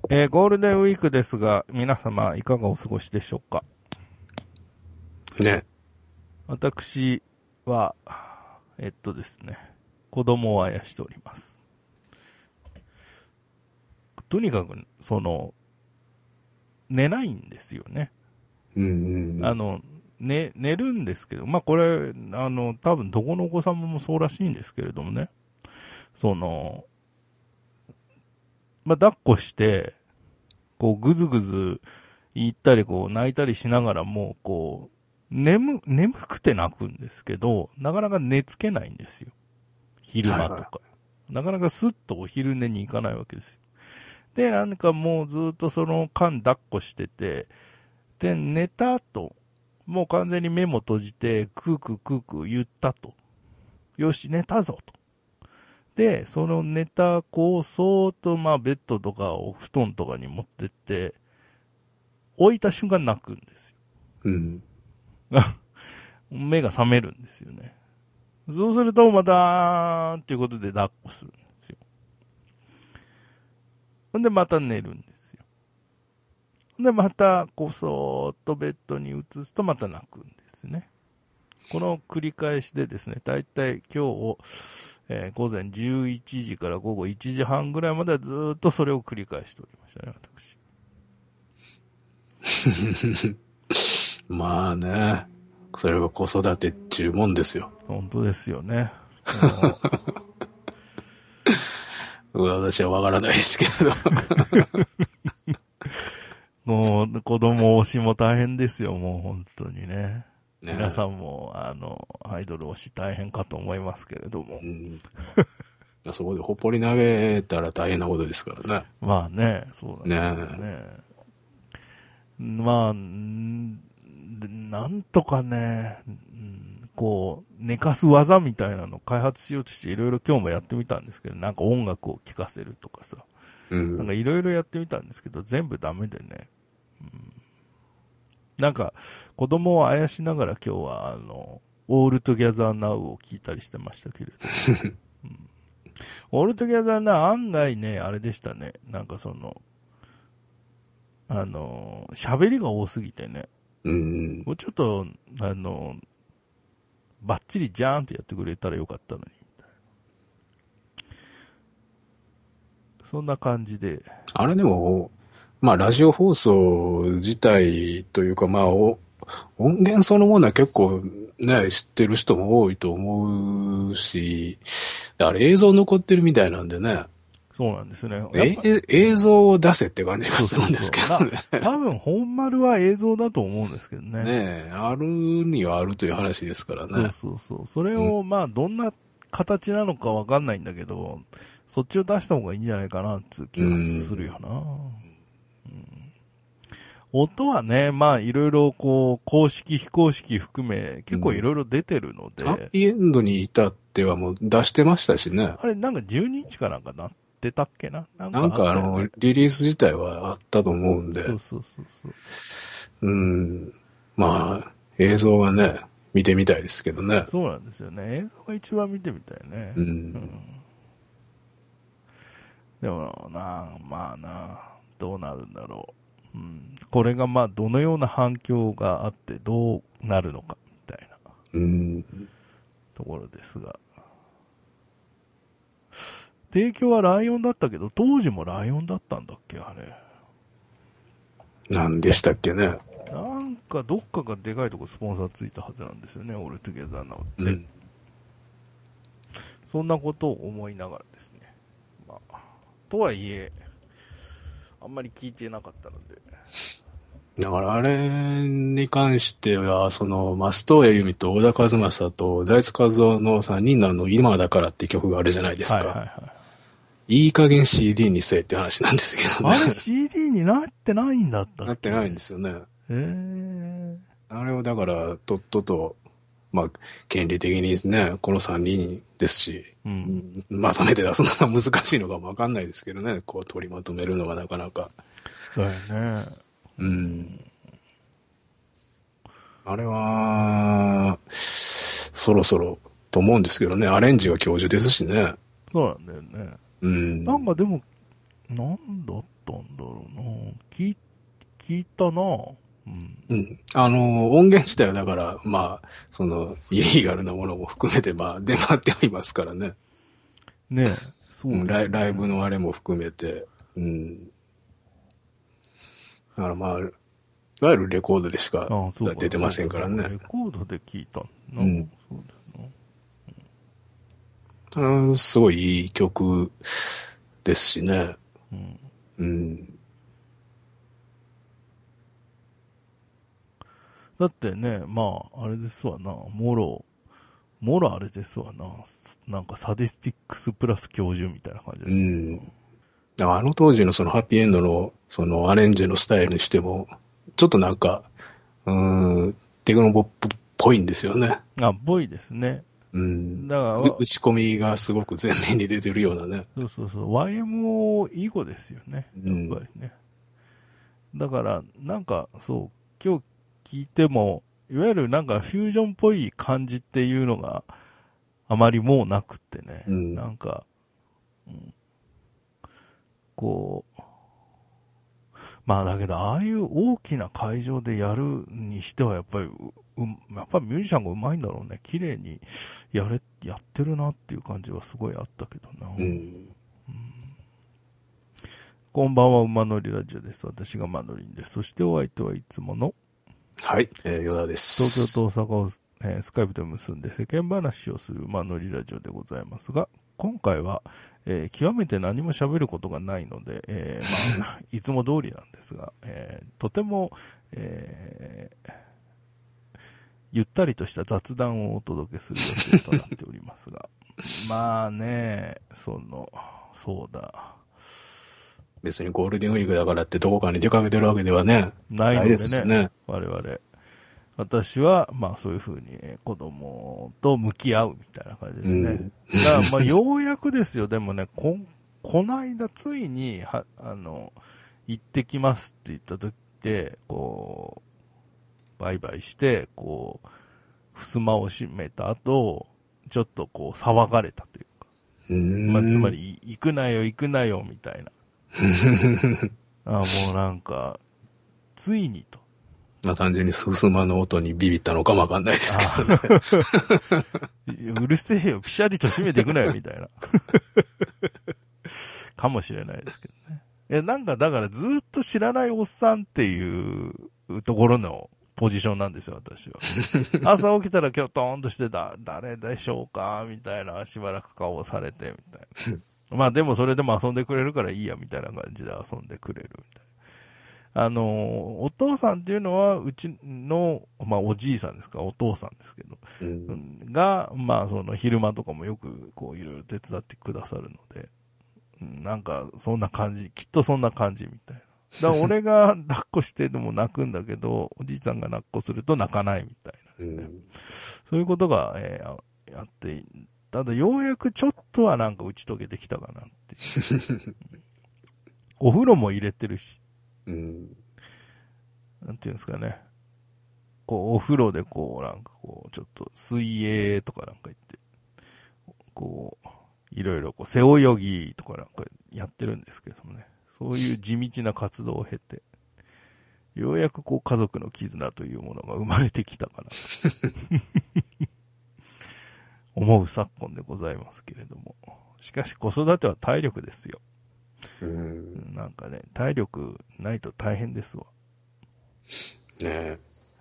ゴールデンウィークですが、皆様いかがお過ごしでしょうか。 ね。 私は、ですね、子供をあやしております。とにかく、寝ないんですよね。 うんうん寝るんですけど、まあこれ、多分どこのお子様もそうらしいんですけれどもね、抱っこして、ぐずぐず言ったり、泣いたりしながらも、眠くて泣くんですけど、なかなか寝つけないんですよ。昼はいは間とか。なかなかスッとお昼寝に行かないわけですよ。で、なんかもうずっとその間抱っこしてて、で、寝た後、もう完全に目も閉じて、クークークークー言ったと。よし、寝たぞと。で、その寝た子をそーっとベッドとかお布団とかに持ってって、置いた瞬間泣くんですよ。 い。うん。 目が覚めるんですよね。そうするとまた、っていうことで抱っこするんですよ。ほんでまた寝るんですよ。ほんでまた、そーっとベッドに移すとまた泣くんですね。この繰り返しでですね、だいたい今日、午前11時から午後1時半ぐらいまではずっとそれを繰り返しておりましたね、私。 まあね。それが子育てっていうもんですよ。 本当ですよね。 私はわからないですけど。 もう子供推しも大変ですよ、もう本当にね。皆ね。 さんも、アイドル推し大変かと思いますけれども。 うん。そこでほっぽり投げたら大変なことですからね。 まあね、そうなんですよねね。まあ、なんとかね、寝かす技みたいなのを開発しようとしていろいろ今日もやってみたんですけど、なんか音楽を聴かせるとかさ、 え。うなんかん。 いろいろやってみたんですけど、全部ダメでね。なんか、子供をあやしながら今日は、オールトギャザーナウを聞いたりしてましたけれども。オールトギャザーナウ案外ね、あれでしたね。なんか喋りが多すぎてね。 うん。 もうちょっと、バッチリジャーンってやってくれたらよかったのに。そんな感じで。 あれでも、まあラジオ放送自体というか音源そのものは結構ね、知ってる人も多いと思うし、あれ映像残ってるみたいなんでね、 そうなんですね。やっぱ、 映像を出せって感じがそうするんですそうそう。 けどね。 多分本丸は映像だと思うんですけどね。 ねえ、あるにはあるという話ですからそうね。 そうそう。それうん。 を、どんな形なのかわかんないんだけど、そっちを出した方がいいんじゃないかな、っていうう気はするん。 よな。音はね、いろいろ公式、非公式含め、結構いうん。 ろいろ出てるのハッで、 ピーエンドに至ってはもう出してましたしね。 あれなんか12日かなんかなってたっけな、なんなんかあったよね。 かリリース自体はあったと思うんで。 そうそうそうそう。 うん。まあ、映像はね、見てみたいですけどね。 そうなんですよね。映像が一番見てみたいね。 うん。 でもどうなるんだろう。これがどのような反響があってどうなるのか、みたいなうん。 ところですが。提供はライオンだったけど、当時もライオンだったんだっけ、あれ。 なんでしたっけね。 なんかどっかがでかいとこスポンサーついたはずなんですよね、オールトゥゲザーナウって。 うん。 そんなことを思いながらですね。とはいえ、あんまり聞いてなかったので。 だからあれに関しては、松任谷由実と小田和正と財津和夫の3人の今だからって曲があるじゃないですか。 はいはいはい。 いい加減 CD にせえって話なんですけどね。 あれ CD になってないんだったっけ？ なってないんですよね。 えあれをだから、とっとと、まあ、権利的にね、この3人ですし、ううん。 ん、まとめて出すのが難しいのかもわかんないですけどね、取りまとめるのがなかなか。 そうやね。 うん。あれは、そろそろと思うんですけどね、アレンジが教授ですしね。 そうなんだよね。 うん。 なんかでも、なんだったんだろ聞いたな。 うん。音源自体はだから、まあ、その、イリーガルなものも含めて、まあ、出回ってはいますからね。 ねえ、そうですね。 ライブのあれも含めて、うん。だからまあ、いわゆるレコードでしかああ、そうか。 出てませんからね。 レコードで聞いたな。 うん。 そうですな。 すごいいい曲ですしね。 うん。 うん。 だってね、まあ、あれですわな。もろあれですわな。なんかサディスティックスプラス教授みたいな感じでうすん。あの当時のそのハッピーエンドのそのアレンジのスタイルにしても、ちょっとなんか、テクノポップっぽいんですよね。 あ、ボイですね。 うん。 だから、 打ち込みがすごく前面に出てるようなね。 そうそうそう、YMO 以後ですよね。やっぱりね。だから、なんか、そう、今日聞いても、いわゆるなんかフュージョンっぽい感じっていうのがあまりもうなくってね。 うん。 なんか、こう、まあだけど、ああいう大きな会場でやるにしては、やっぱり、やっぱりミュージシャンが上手いんだろうね。綺麗にやってるなっていう感じはすごいあったけどな。 うん。 こんばんは、馬乗りラジオです。私がマノリンです。そしてお相手はいつものはい、ヨダで東す。 京と大阪を、スカイプで結んで世間話をする馬乗りラジオでございますが、今回は、極めて何も喋ることがないので、まあ、いつも通りなんですが、とても、ゆったりとした雑談をお届けする予定となっておりますが、まあね、そうだ。 別にゴールデンウィークだからってどこかに出かけてるわけではね、ないでないのでね、 すしね。 我々。私は、まあそういうふうに子供と向き合うみたいな感じですね。 うん。 だからまあようやくですよ、でもね、こないだついに、行ってきますって言った時って、こう、バイバイして、こう、襖を閉めた後、ちょっとこう騒がれたというか。 うーん。 まあつまり、行くなよ、行くなよ、みたいな。もうなんか、ついにと。 まあ単純にススマの音にビビったのかもわかんないですけどね。 うるせえよ、ピシャリと閉めていくなよ、みたいな。かもしれないですけどね。なんかだからずっと知らないおっさんっていうところのポジションなんですよ、私は。朝起きたらキョトーンとして誰でしょうかみたいな、しばらく顔をされて、みたいな。まあでもそれでも遊んでくれるからいいや、みたいな感じで遊んでくれる、みたいな。お父さんっていうのは、うちの、まあおじいさんですか、お父さんですけど、 うん。 が、まあその昼間とかもよくこういろいろ手伝ってくださるので、なんか、そんな感じ。きっとそんな感じみたいな。だから俺が抱っこしてでも泣くんだけど、おじいちゃんが抱っこすると泣かないみたいなですね。 うん。 そういうことが、あって、ただようやくちょっとはなんか打ち解けてきたかなっていう。お風呂も入れてるし、 うん。 なんていうんですかね。こう、お風呂でこう、なんかこう、ちょっと水泳とかなんか言って、こう、いろいろこう、背泳ぎとかなんかやってるんですけどもね。そういう地道な活動を経て、ようやくこう家族の絆というものが生まれてきたかなと思う昨今でございますけれども。しかし子育ては体力ですよ。 うん。 なんかね、体力ないと大変ですわ。 ねえ。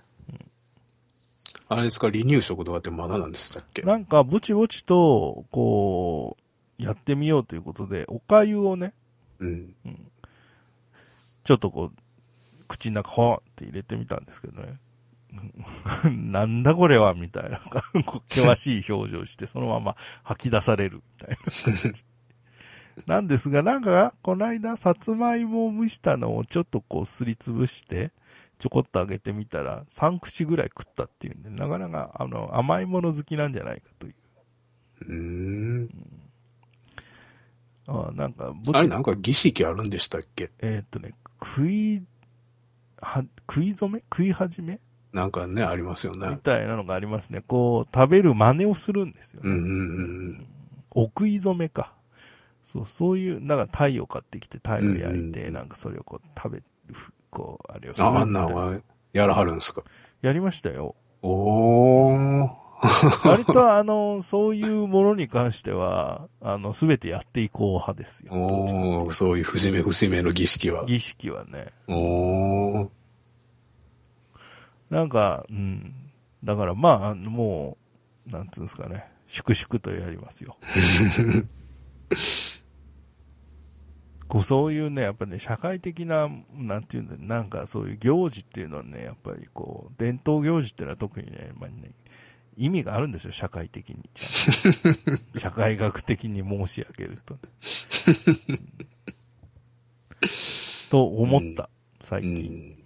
あれですか、離乳食とかってまだなんでしたっけ？ なんかぼちぼちと、こう、やってみようということで、お粥をね、 うん。 ちょっとこう、口の中ほーって入れてみたんですけどね。なんだこれはみたいな、険しい表情して、そのまま吐き出されるみたいな。なんですが、なんか、この間、さつまいもを蒸したのをちょっとこうすりつぶして、ちょこっとあげてみたら、3口ぐらい食ったっていうんで、なかなか、甘いもの好きなんじゃないかという。 うーん。 なんか、 あれなんか儀式あるんでしたっけ？ 食い初め食い始めなんかね、ありますよみね。 たいなのがありますね。こう、食べる真似をするんですよね。 うんうんうん。 お食い初めか。 そういう、なんか鯛を買ってきて鯛を焼いて、なんかそれをこう食べ、あれをするみたいな。 あんなんは、やらはるんですか？ やりましたよ。 おー。 割とそういうものに関しては、すべてやっていこう派ですよ。 おー、そういう節目の儀式は。 儀式はね。 おー。 なんか、だからまあ、もう、なんつうんですかね。粛々とやりますよ。そういうね、やっぱりね、社会的な、なんていうんだ、なんかそういう行事っていうのはね、やっぱりこう、伝統行事っていうのは特にね、意味があるんですよ、社会的に。社会学的に申し上げると、ね。と思った、最近。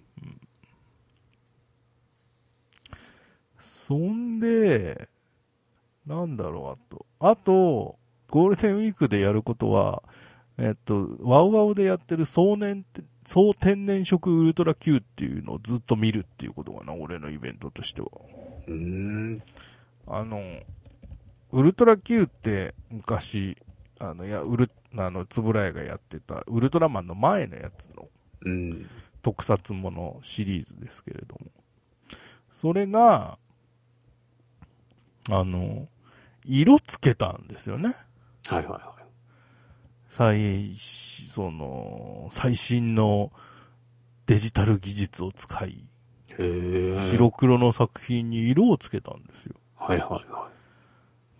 そんで、なんだろう、あと、ゴールデンウィークでやることは、ワウワウでやってる総天然色ウルトラ Q っていうのをずっと見るっていうことかな、俺のイベントとしては。ウルトラ Q って昔、つぶらやがやってたウルトラマンの前のやつの特撮ものシリーズですけれども、それが、色つけたんですよね。 はいはいはい。 最新のデジタル技術を使い、白黒の作品に色をつけたんですよ。 はいはいはい。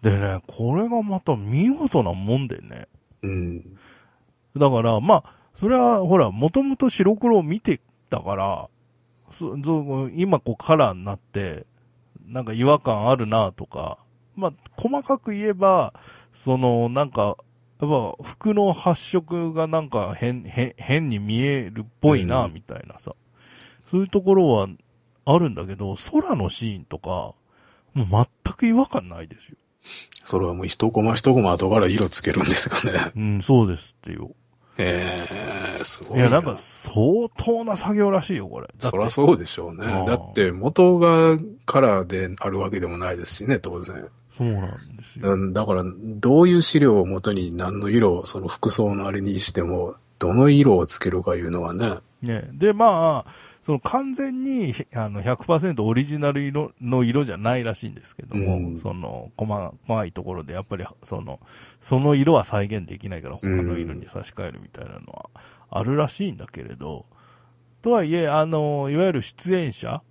でね、これがまた見事なもんでね。だから、まあ、それはほら、もともと白黒を見てたから、今こうカラーになって、なんか違和感あるなとか、まあ、細かく言えば、なんか、やっぱ服の発色がなんか変に見えるっぽいな、みたいなさ。そういうところはあるんだけど、空のシーンとか、もう全く違和感ないですよ。 それはもう一コマ一コマ後から色つけるんですかね。 そうですってよ。 すごいな。 いや、なんか相当な作業らしいよ、これ。 そりゃそうでしょうね。だって元がカラーであるわけでもないですしね、当然。 そうなんですよ。 だから、どういう資料をもとに何の色を、その服装のあれにしても、どの色をつけるかいうのはね。 で、まあ、完全に、100% オリジナルの色じゃないらしいんですけども、細かいところで、やっぱり、その色は再現できないから、他の色に差し替えるみたいなのはあるらしいんだけれど、とはいえ、いわゆる出演者、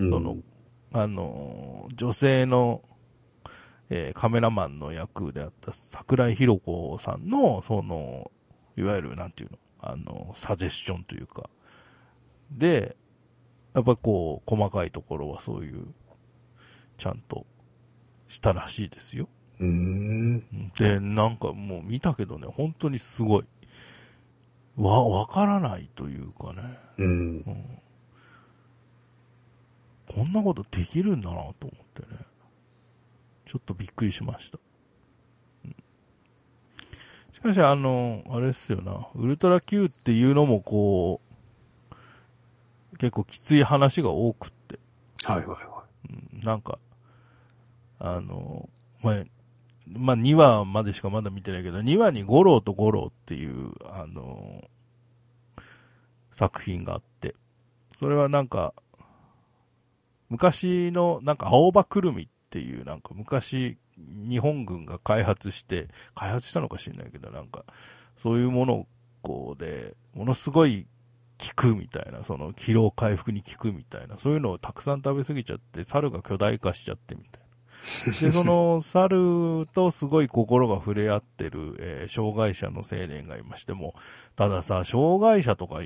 女性の、カメラマンの役であった桜井宏子さんの、いわゆる、なんていうの、サジェスションというか、で、やっぱこう、細かいところはそういう、ちゃんとしたらしいですよ。で、なんかもう見たけどね、本当にすごい。わからないというかね。こんなことできるんだなと思ってね。ちょっとびっくりしました。しかし、あれですよな、ウルトラ Q っていうのもこう、結構きつい話が多くって。 はいはいはい。 なんか、まあ、2話までしかまだ見てないけど、2話に五郎と五郎っていう、作品があって、それはなんか、昔の、なんか青葉くるみっていう、なんか昔、日本軍が開発したのか知らないけど、なんか、そういうものを、こうで、ものすごい効くみたいな、疲労回復に効くみたいな、そういうのをたくさん食べ過ぎちゃって、猿が巨大化しちゃってみたいな。で、猿とすごい心が触れ合ってる、障害者の青年がいましても、たださ、障害者とかいう、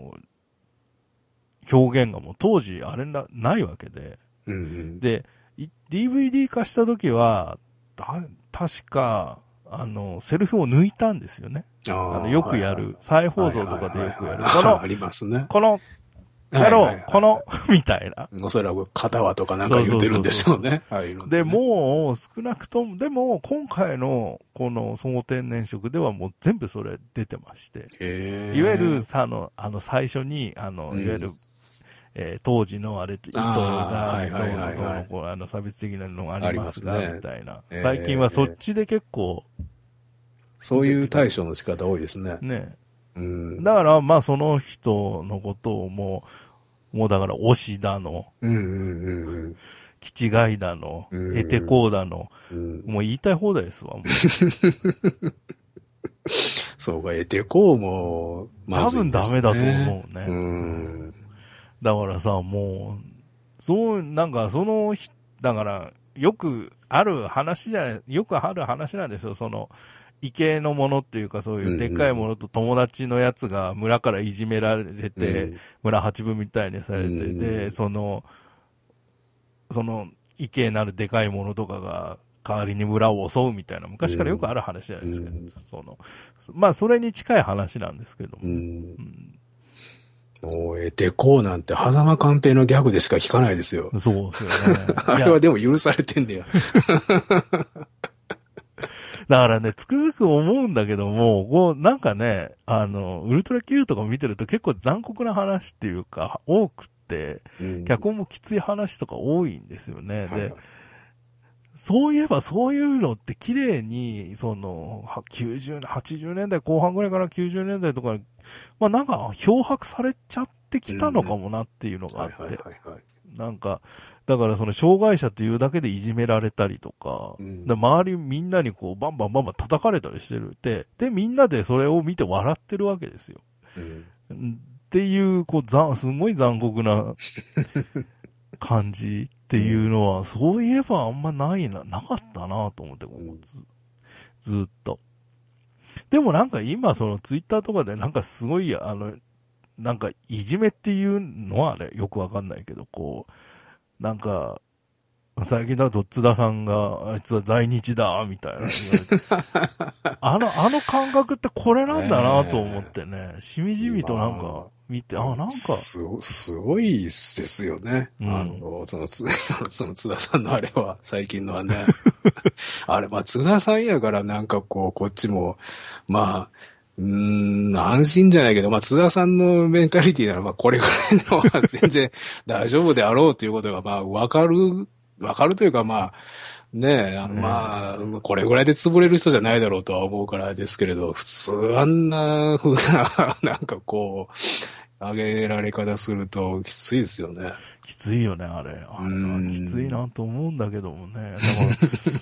表現がもう当時あれないわけで、で、DVD 化した時は、確か、セルフを抜いたんですよね。よくやる、再放送とかでよくやる。 ありますね。 この、みたいな。 おそらく片輪とかなんか言うてるんでしょうね。 で、もう、少なくとも、でも、今回の、この、総天然色ではもう全部それ出てまして。いわゆる、最初に、いわゆる、当時のあれ、糸が、どうの、差別的なのがありますが、みたいな。最近はそっちで結構、 そういう対処の仕方多いですね。 ね。 うん。 だから、まあその人のことをもうだから推しだの、 うんうんうんうん。 気違いだの、 うん得てこうだの、 うん。 もう言いたい放題ですわ、もう。 そうか、得てこうも、ま多ずいんです分ダメだとね。 思うね。 ううん。 ん。 だからさ、もう、なんかだから、よくある話なんですよ。異形のものっていうか、そういうでっかいものと友達のやつが村からいじめられて、 うん。 村八分みたいにさうれて、で、 ん。 異形なるでかいものとかが、代わりに村を襲うみたいな、昔からよくある話じゃないですか。 うん。 まあ、それに近い話なんですけどもね。 うん。 うん、 もう得てこうなんて、狭間寛平のギャグでしか聞かないですよ。 そうですよね。 あいや、 れはでも許されてんだよ。 だからね、つくづく思うんだけども、なんかね、ウルトラ Q とか見てると結構残酷な話っていうか、多くって、 うん。 脚本もきつい話とか多いんですよね。で、 はいはい。 そういえばそういうのって綺麗に、80年代後半ぐらいから90年代とか、まあなんか漂白されちゃってきたのかもなっていうのがあはいはいって、 はいはい。 なんか、だから障害者というだけでいじめられたりとか、でうん周りみんなにこうバンバンバンバン叩かれたりしてるって、で、みんなでそれを見て笑ってるわけですよ。 うん。 っていう、すごい残酷な感じっていうのは、そういえばあんまなかったなと思って、ずっと。でもなんか今ツイッターとかでなんかすごい、なんかいじめっていうのはね、よくわかんないけど、なんか、最近だと津田さんが、あいつは在日だ、みたいな言われて、あの感覚ってこれなんだなと思っねてね、しみえ。 じみとなんか見て、あ、なんか、 すごいですよね。 うん。 その津田さんのあれは、最近のはね。あれ、まあ、津田さんやからなんかこっちも、まあ、安心じゃないけど、まあ、津田さんのメンタリティなら、まあ、これぐらいのは全然大丈夫であろうということが、まあ、わかるというか、まあ、ねえ、 ねまあ、これぐらいで潰れる人じゃないだろうとは思うからですけれど、普通あんな風な、なんか上げられ方するときついですよね。 きついよね、あれ。 うーあれはきついん。 なと思うんだけどもね。だから、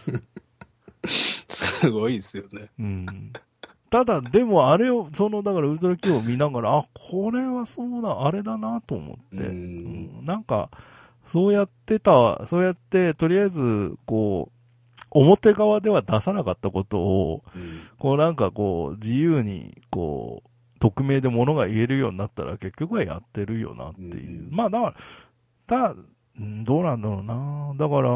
すごいですよね。 うん。ただ、でもあれを、だからウルトラ Q を見ながら、あ、これはそうだ、あれだなと思っうーて。うん。 ん。なんか、そうやって、とりあえず、表側では出さなかったことを、 うん。 なんか自由に、匿名で物が言えるようになったら結局はやってるよなっうていう。 ん。 まあだから、どうなんだろうな。だから、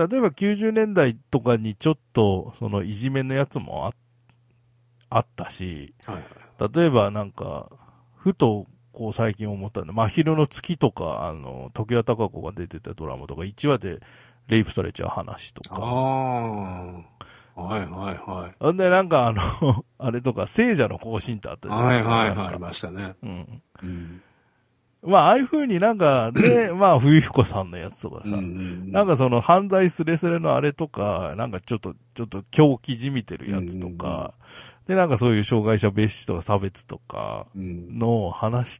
例えば90年代とかにちょっと、いじめのやつもあったし、 はいはい。 例えばなんか、ふと、最近思ったんで、真昼の月とか、時谷隆子が出てたドラマとか、1話でレイプされちゃう話とあか、 あ。はいはいはい。 ほんでなんかあれとか、聖者の行進ってあったじゃないではいすか、 はいはい、ありなんか。 ましたね。 うん。 うん。 まあ、ああいう風になんか、で、まあ、冬彦さんのやつとかうんうさ、なんんか犯罪スレスレのあれとか、なんかちょっと狂気じみてるうん。うやつとんか、で、なんかそういう障害者蔑視とか差別とかうんうん。 の話って、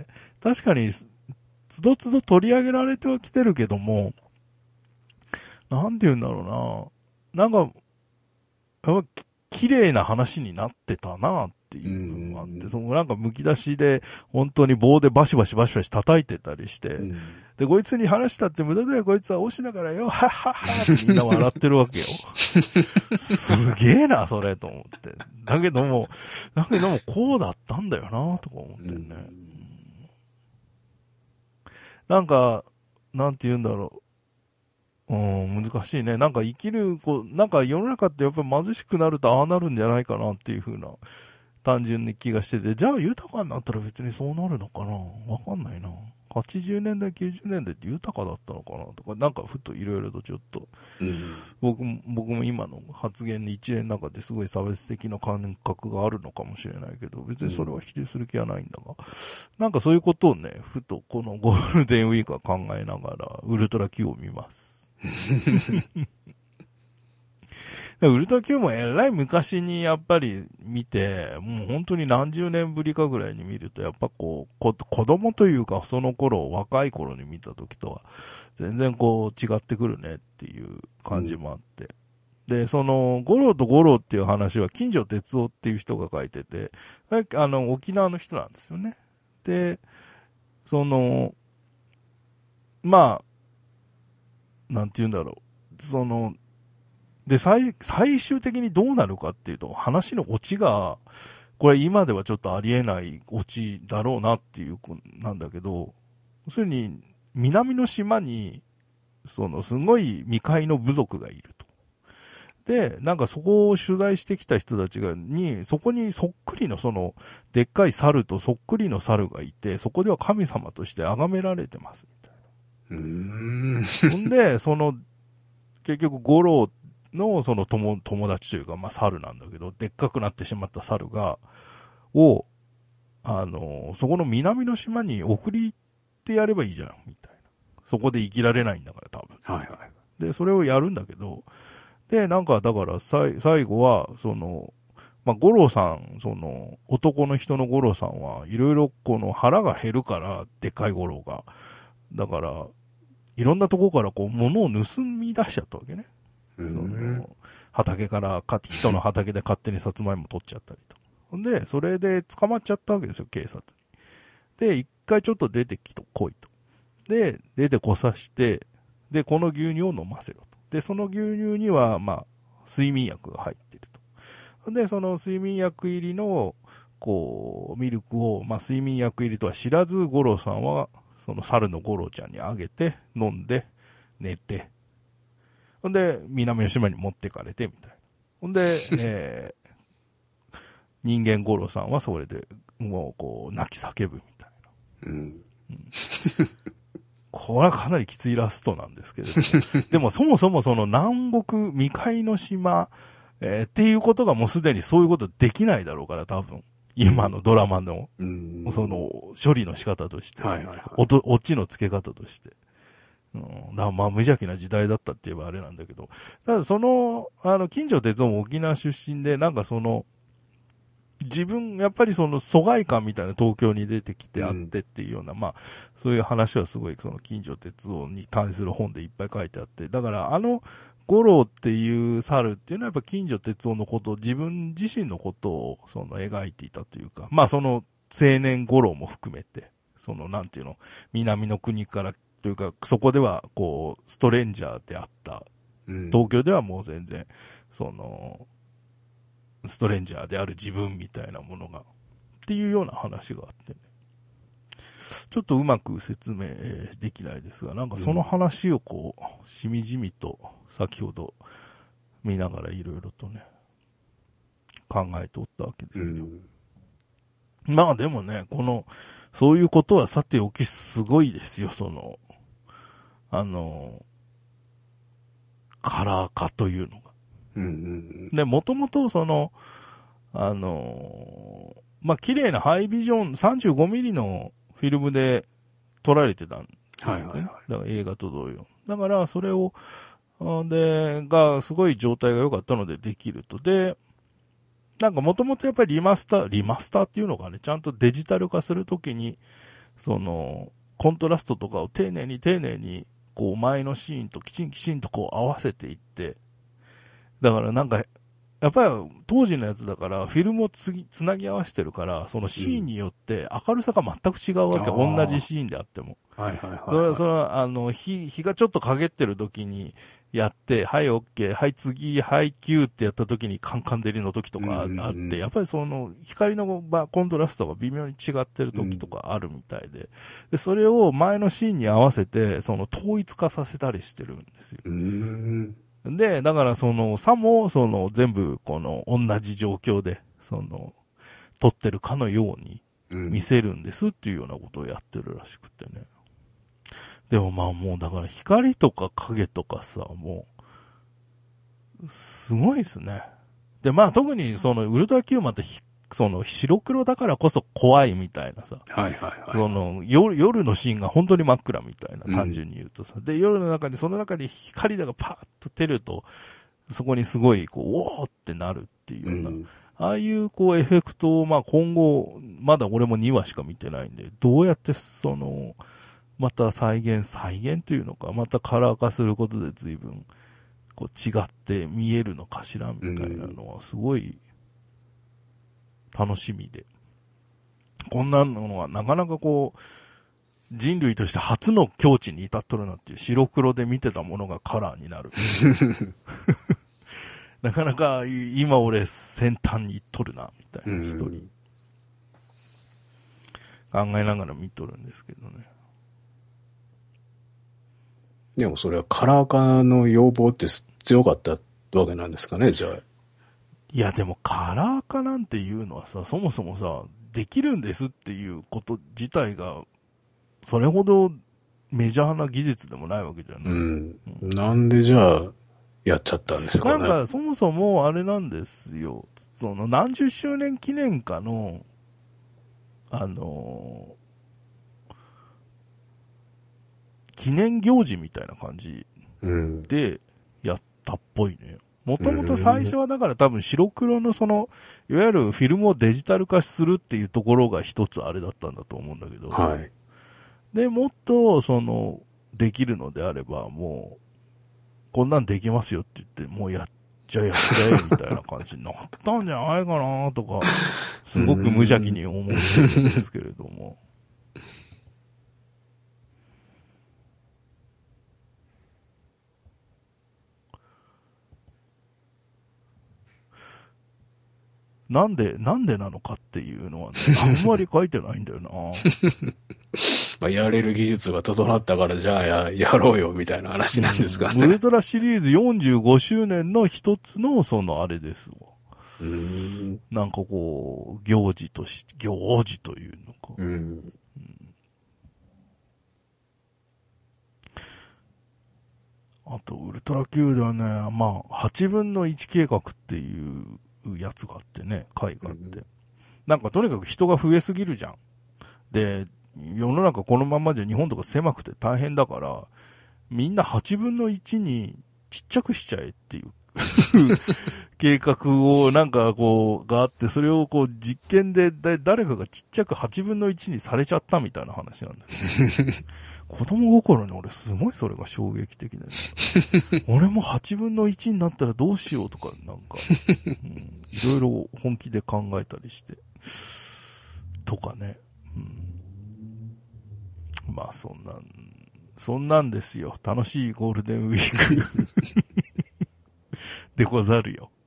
確かに、つどつど取り上げられてはきてるけども、なんて言うんだろうな。なんか、やっぱ綺麗な話になってたなってうんういう部分があって、 んなんか剥き出しで、本当に棒でバシバシバシバシ叩いてたりして、 うん。うん。 で、こいつに話したって無駄だよ、こいつは推しだからよ、はっはっはってみんな笑ってるわけよ。すげえな、それ、と思って。だけども、こうだったんだよな、とか思ってね。なんか、なんて言うんだろう。難しいね。なんか生きる、なんか世の中ってやっぱり貧しくなるとああなるんじゃないかなっていう風な、単純に気がしてて、じゃあ豊かになったら別にそうなるのかなわかんないな。80年代、90年代って豊かだったのかなとか、なんかふといろいろとちょっと、 うん。 僕も今の発言に一連の中ですごい差別的な感覚があるのかもしれないけど、別にそれは否定する気はないんだが、なんかそういうことをね、ふとこのゴールデンウィークは考えながら、ウルトラ Q を見ます。 ウルトラ Q もえらい昔にやっぱり見て、もう本当に何十年ぶりかぐらいに見ると、やっぱこう、子供というかその頃、若い頃に見た時とは、全然こう違ってくるねっていう感じもあって。で、その、五郎と五郎っていう話は、金城哲夫っていう人が書いてて、沖縄の人なんですよね。で、その、まあ、なんて言うんだろう。その、で、最終的にどうなるかっていうと、話のオチが、これ今ではちょっとありえないオチだろうなっていう、なんだけど、要するに、南の島に、その、すごい未開の部族がいると。で、なんかそこを取材してきた人たちそこにそっくりのその、でっかい猿とそっくりの猿がいて、そこでは神様として崇められてますみたいな。んで、その、結局五郎のその友達というか、まあ猿なんだけど、でっかくなってしまった猿そこの南の島に送りってやればいいじゃん、みたいな。そこで生きられないんだから、多分。 はいはい。 で、それをやるんだけど、で、なんか、だから、最後は、その、まあ、五郎さん、その、男の人の五郎さんは、いろいろこの腹が減るから、でっかい五郎が。だから、いろんなとこからこう、物を盗み出しちゃったわけね。その、畑から、人の畑で勝手にさつまいも取っちゃったりと。ほんで、それで捕まっちゃったわけですよ、警察に。で、一回ちょっと出てこいと。で、出てこさして、で、この牛乳を飲ませろと。で、その牛乳には、まあ、睡眠薬が入ってると。で、その睡眠薬入りの、こう、ミルクを、まあ、睡眠薬入りとは知らず、五郎さんは、その猿の五郎ちゃんにあげて、飲んで、寝て、ほんで、南の島に持ってかれて、みたいな。ほんで、人間五郎さんはそれで、もう、こう、泣き叫ぶみたいな。これはかなりきついラストなんですけれども。でもそもそもその南国未開の島、っていうことがもうすでにそういうことできないだろうから多分。今のドラマの、その処理の仕方として。オチの付け方として。だからまあ無邪気な時代だったって言えばあれなんだけど。ただその、金城哲夫も沖縄出身で、なんかその、自分、やっぱりその疎外感みたいな東京に出てきてあってっていうような、まあ、そういう話はすごいその金城哲夫に関する本でいっぱい書いてあって、だから五郎っていう猿っていうのはやっぱ金城哲夫のことを、自分自身のことをその描いていたというか、まあその青年五郎も含めて、そのなんていうの、南の国からというか、そこではこう、ストレンジャーであった、東京ではもう全然、その、ストレンジャーである自分みたいなものが、っていうような話があってね。ちょっとうまく説明できないですが、なんかその話をこう、しみじみと先ほど見ながらいろいろとね、考えておったわけですよ。まあでもね、そういうことはさておきすごいですよ、カラー化というのが。で、もともとまあ、綺麗なハイビジョン、35ミリのフィルムで撮られてたんですよね。だから映画と同様。だから、それを、が、すごい状態が良かったのでできると。で、なんかもともとやっぱりリマスターっていうのがね、ちゃんとデジタル化するときに、コントラストとかを丁寧に、こう前のシーンときちんとこう合わせていって、だからなんか、やっぱり当時のやつだから、フィルムをつなぎ合わせてるから、そのシーンによって明るさが全く違うわけ。同じシーンであっても。それは、日がちょっと陰ってる時にやって、はい、オッケー、はい、次、はい、キューってやった時にカンカン照りの時とかあって、やっぱり光のコントラストが微妙に違ってる時とかあるみたいで、で、それを前のシーンに合わせて、統一化させたりしてるんですよ。で、だからさも、全部、同じ状況で、撮ってるかのように見せるんですっていうようなことをやってるらしくてね。でもまあもう、だから光とか影とかさ、もう、すごいですね。で、まあ特にウルトラ Q また白黒だからこそ怖いみたいなさ。夜のシーンが本当に真っ暗みたいな、単純に言うとさ。で、夜の中に、その中に光がパーッと照ると、 そこにすごい、こう、おーってなるっていうような、 うんああいうこうエフェクトを、まあ今後、まだ俺も2話しか見てないんで、どうやってまた再現というのか、またカラー化することで随分、こう違って見えるのかしらみたいなのはすごい楽しみで。こんなのはなかなかこう、人類として初の境地に至っとるなっていう、白黒で見てたものがカラーになる。なかなか今俺先端に行っとるな、みたいな一人。考えながら見とるんですけどね。 でもそれはカラー化の要望って強かったわけなんですかね、じゃあ。 いやでもカラー化なんていうのはさ、そもそもさ、できるんですっていうこと自体が、それほどメジャーな技術でもないわけじゃない。 なんでじゃあ、やっちゃったんですかね。 なんかそもそもあれなんですよ。何十周年記念かの、記念行事みたいな感じでやったっぽいね。もともと最初はだから多分白黒のいわゆるフィルムをデジタル化するっていうところが一つあれだったんだと思うんだけど。 はい。 で、もっとできるのであればもう、こんなんできますよって言って、もうやっちゃえみたいな感じになったんじゃないかなとか、すごく無邪気に思ってるんですけれども。なんでなのかっていうのはね、あんまり書いてないんだよな。 まあやれる技術が整ったからじゃあやろうよみたいな話なんですかね。 ウルトラシリーズ45周年の一つのあれですわ。なんかこう、行事というのか。あと、ウルトラ Q ではね、まあ、8分の1計画っていうやつがあってね、回があって。なんかとにかく人が増えすぎるじゃん。で、世の中このままじゃ日本とか狭くて大変だから、みんな8分の1にちっちゃくしちゃえっていう計画をなんかこう、があって、それをこう実験で誰かがちっちゃく8分の1にされちゃったみたいな話なんだよ、ね。子供心に俺すごいそれが衝撃的だよ、ね。俺も8分の1になったらどうしようとか、なんか、いろいろ本気で考えたりして。とかね。まあそんなんですよ。楽しいゴールデンウィークでござるよ。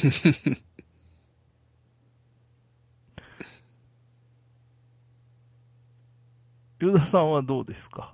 ユダさんはどうですか？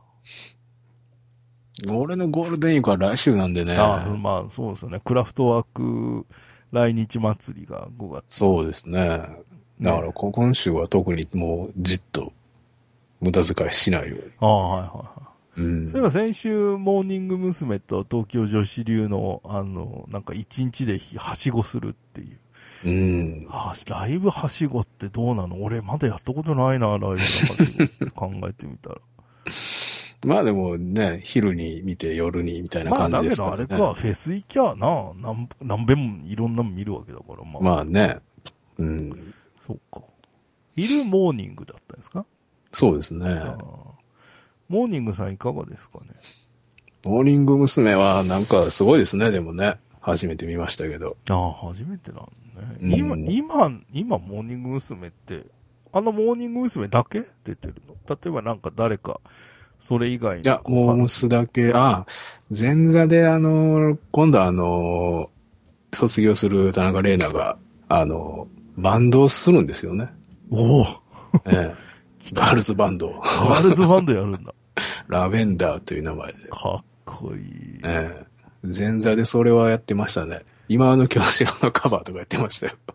俺のゴールデンウィークは来週なんでね。 まあそうですよね。クラフトワーク来日祭りが5月。 そうですね。だから今週は特にもうじっと無駄遣いしないように。 はいはいはい。そういえば先週、モーニング娘。と東京女子流の、なんか一日ではしごするっていう。ライブはしごってどうなの？俺まだやったことないな、ライブのはしご考えてみたら。 まあでもね、昼に見て夜にみたいな感じですからね。 まあだけどあれか、フェス行きゃな、何べもいろんなの見るわけだから、 まあね。 そっか。昼モーニングだったんですか？ そうですね。 モーニングさんいかがですかね？ モーニング娘。はなんかすごいですね、でもね。初めて見ましたけど。 初めてなんね。今、モーニング娘。って、モーニング娘。だけ出てるの？例えばなんか誰か、それ以外に。 いや、モームスだけ、前座で今度卒業する田中玲奈が、バンドをするんですよね。 おお。 ガールズバンド。 ガールズバンドやるんだ。 ラベンダーという名前で。 かっこいい。 前座でそれはやってましたね。今の京志郎のカバーとかやってましたよ。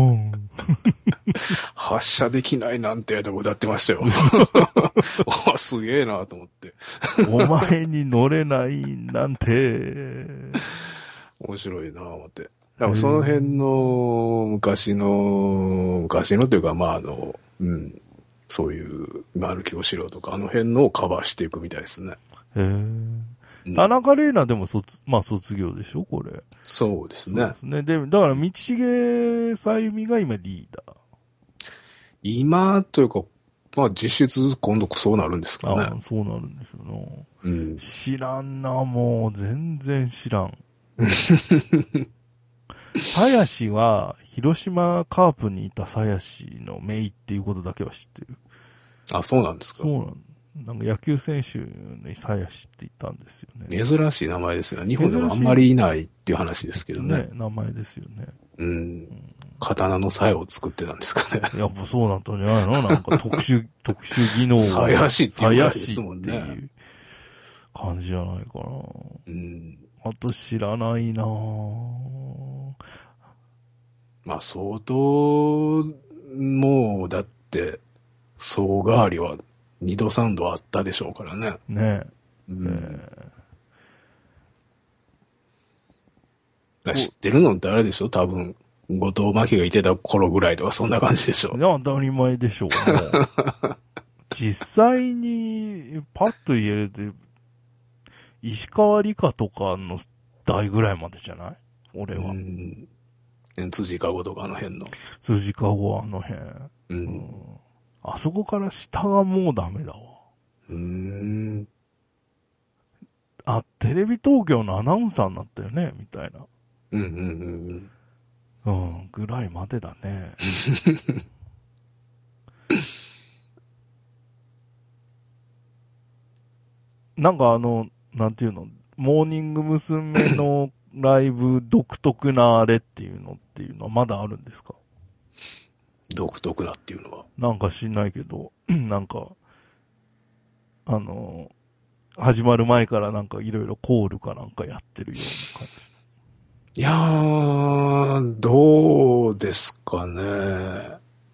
発射できないなんてと歌ってましたよ。すげえなと思って。 お前に乗れないなんて。 面白いな思って。だからその辺の昔のというかそういう今の京志郎とかあの辺のをカバーしていくみたいですね。 田中玲奈でもまあ卒業でしょこれ。 そうですね。 そうですね。で、だから道重さゆみが今リーダー。 今というか、まあ実質今度そうなるんですかね。 ああ、そうなるんでしょうな。 うん。 知らんな、もう、全然知らん。鞘は、広島カープにいた鞘の姪っていうことだけは知ってる。 あ、そうなんですか。 そうなんか野球選手に鞘って言ったんですよね。 珍しい名前ですよね。日本でもあんまりいないっていう話ですけどね。 名前ですよね。 うん。刀の鞘を作ってたんですかね。 やっぱそうなったんじゃないのなんか特殊技能が。 鞘師っていうぐらいですもんね。 鞘師っていう感じじゃないかな。 うん。 あと知らないなぁ。 まあ相当、もうだって、総代わりは2度3度あったでしょうからね。 ねうえ。 ん。知ってるのってあれでしょ多分、後藤真希がいてた頃ぐらいとかそんな感じでしょ。 当たり前でしょう。実際に、パッと言えるで、石川理香とかの代ぐらいまでじゃない俺は。 辻かごとかあの辺の。 辻かごあの辺。あそこから下がもうダメだわ。あ、テレビ東京のアナウンサーになったよねみたいな。ぐらいまでだね。なんかなんていうの、モーニング娘。のライブ独特なあれっていうのはまだあるんですか？ 独特なっていうのは。 なんか知んないけど、なんか、始まる前からなんかいろいろコールかなんかやってるような感じ。 いやー、どうですかね。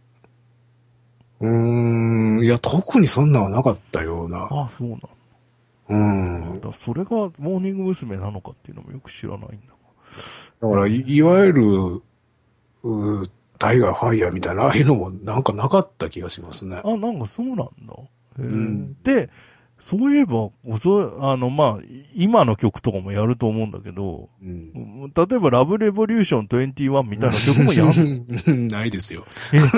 いや、特にそんなのはなかったような。 あ、そうなの。だからそれがモーニング娘。なのかっていうのもよく知らないんだ。 だから、いわゆる、タイガーファイヤーみたいな、ああいうのもなんかなかった気がしますね。 あ、なんかそうなんだ。で、そういえば、まあ、今の曲とかもやると思うんだけど、例えばラブレボリューション21みたいな曲もやんないですよ。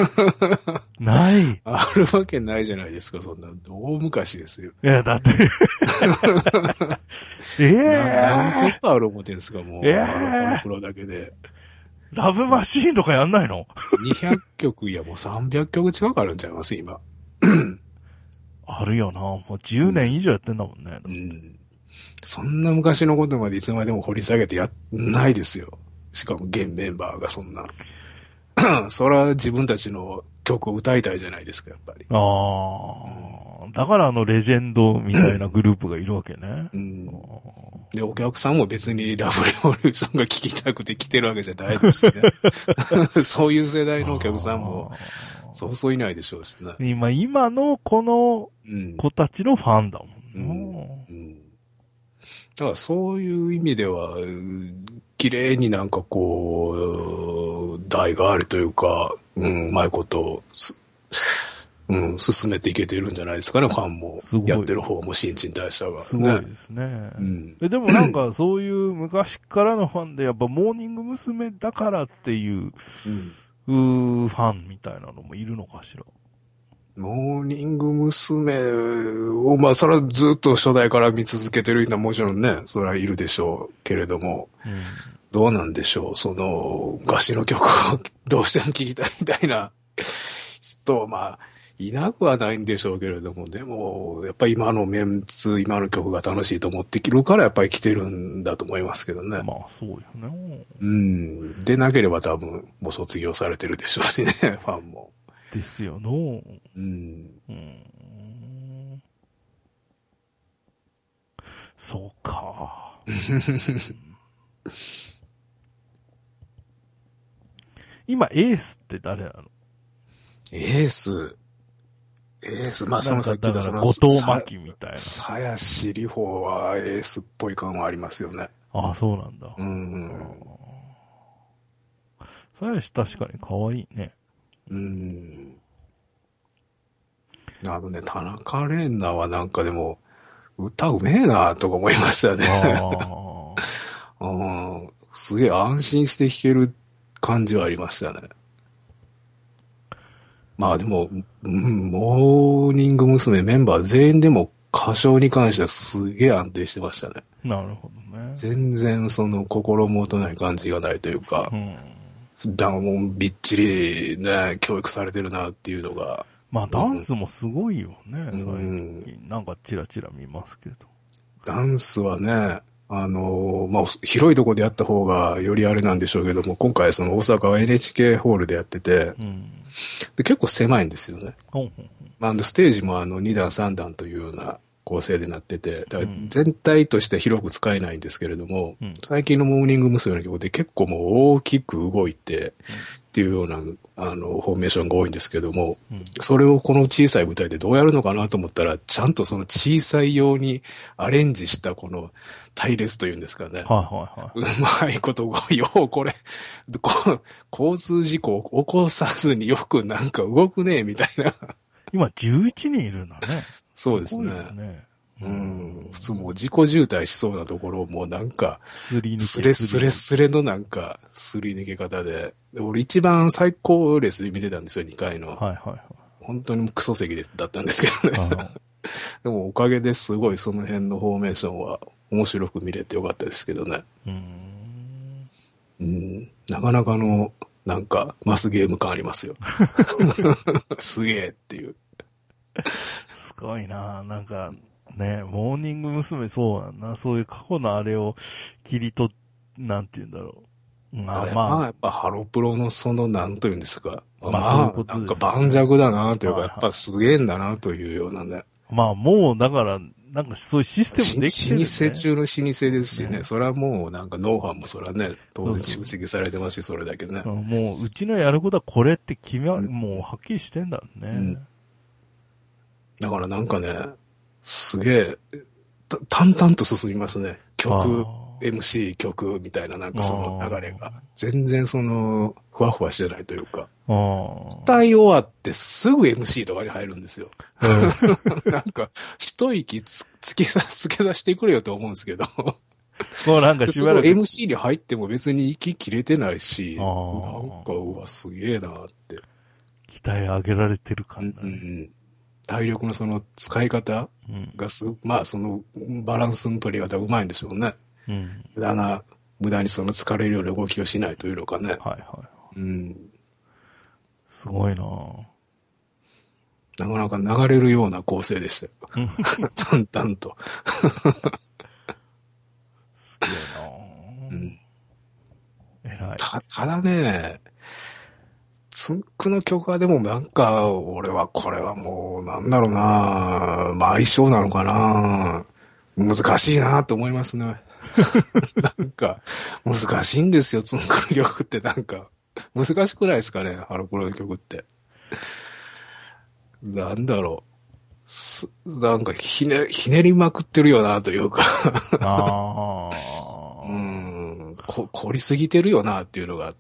ないあるわけないじゃないですか、そんな。大昔ですよ。 いや、だって何曲ある思ってんすか、もう。ハロプロだけで。 ラブマシーンとかやんないの？ 200 曲、いやもう300曲近くあるんちゃいます、今。 あるよな。もう10年以上やってんだもんね。 そんな昔のことまでいつまでも掘り下げてないですよ。しかも現メンバーがそんな。それは自分たちの曲を歌いたいじゃないですか、やっぱり。 だからレジェンドみたいなグループがいるわけね。 で、お客さんも別にラブレボリューションが聴きたくて来てるわけじゃないですしね。そういう世代のお客さんも、そうそういないでしょうしね。 今のこの子たちのファンだもんな。 だからそういう意味では、綺麗になんかこう、代があるというか、うまいこと進めていけてるんじゃないですかね、ファンも。やってる方も新陳代謝が、ね。 すごいですね。でもなんかそういう昔からのファンで、やっぱモーニング娘。だからっていう、ファンみたいなのもいるのかしら。 モーニング娘。を、まあ、それはずっと初代から見続けてる人はもちろんね、それはいるでしょうけれども、どうなんでしょう、その、昔の曲をどうしても聴きたいみたいな人、まあ、いなくはないんでしょうけれども、でも、やっぱり今のメンツ、今の曲が楽しいと思ってきるから、やっぱり来てるんだと思いますけどね。 まあ、そうよね。 でなければ多分、もう卒業されてるでしょうしね、ファンも。 ですよの。そうか。今、エースって誰なの？ エース、まあ、そのさっき言ったその、 後藤真希みたいな。 鞘師里穂はエースっぽい感はありますよね。 ああ、そうなんだ。鞘師確かに可愛いね。 田中玲奈はなんかでも、 歌うめえなとか思いましたね。 ああ。 うん、すげえ安心して弾ける感じはありましたね。まあでも、うん、モーニング娘。メンバー全員でも歌唱に関してはすげえ安定してましたね。 なるほどね。 全然その心もとない感じがないというか、 うん。 だからもうびっちりね、教育されてるなっていうのが。 まあダンスもすごいよね、 う最ん、 近。なんかチラチラ見ますけど。 ダンスはね、まあ、広いとこでやった方がよりあれなんでしょうけども、今回その大阪は NHK ホールでやってて、 うん。 で結構狭いんですよね。 ほんほんまあ、ステージも2段3段というような構成でなってて、だからうん全体として広く使えないんですけれども、 うん最近のモーニング娘。の曲で結構もう大きく動いてっていうような、フォーメーションが多いんですけども、 うん。 それをこの小さい舞台でどうやるのかなと思ったら、ちゃんとその小さい用にアレンジしたこの隊列というんですかね。 はいはいはうまいことが、ようこれ、交通事故を起こさずによくなんか動くね、みたいな。 い。今11人いるんだね。 そうですね。 ごいですね。 うん。普通もう自己渋滞しそうなところをもうなんか、 すり抜け。 スレスレスレのなんか、すり抜け方で。俺一番最高レースで見てたんですよ、2回の。 はいはいはい。 本当にクソ席だったんですけどね。でもおかげですごいその辺のフォーメーションは面白く見れてよかったですけどね。うん。なかなかの、なんか、マスゲーム感ありますよ。すげえっていう。 すごいななんか、ね、モーニング娘。そうなんだな。そういう過去のあれを切り取っ、なんて言うんだろう。まあまやっぱハロプロのその、なんというんですか。 まあそういうことなんかですよね盤石だなというか、 はいはいやっぱすげえんだなというようなね。 まあもう、だから、なんかそういうシステムできてる老ね。 舗中の老舗ですしね。 ねそれはもうなんかノウハウもそれはね、当然そうそう蓄積されてますし、それだけね。 もう、うちのやることはこれってうんもうはっきりしてんだね。 うんだからなんかね、すげえ、淡々と進みますね。曲、 あ MC 曲みたいななんかその流れあが。全然その、ふわふわしてないというか。 あ。ああ。 歌い終わってすぐ MC とかに入るんですよ。なんか、一息つけさせてくれよと思うんですけど。 もうなんかでそのしばらく。 MC に入っても別に息切れてないし、 ああ。 なんか、うわ、すげえなって。 期待上げられてるうん感だね。 うん体力のその使い方うん。 がまあそのバランスの取り方うまいんでしょうね。 うん。 無駄にその疲れるような動きをしないというのかね。 はいはい。 うん。 すごいななかなか流れるような構成でしたよ。 うん淡々と。 すげえなうん、 偉い。 ただね、つんくの曲はでもなんか、俺はこれはもう、なんだろうなまあ相性なのかな難しいなと思いますね。なんか、難しいんですよ、つんくの曲ってなんか。難しくないですかね、ハロプロの曲って。なんだろう。なんかひねりまくってるよなというかあ凝りすぎてるよなっていうのがあって。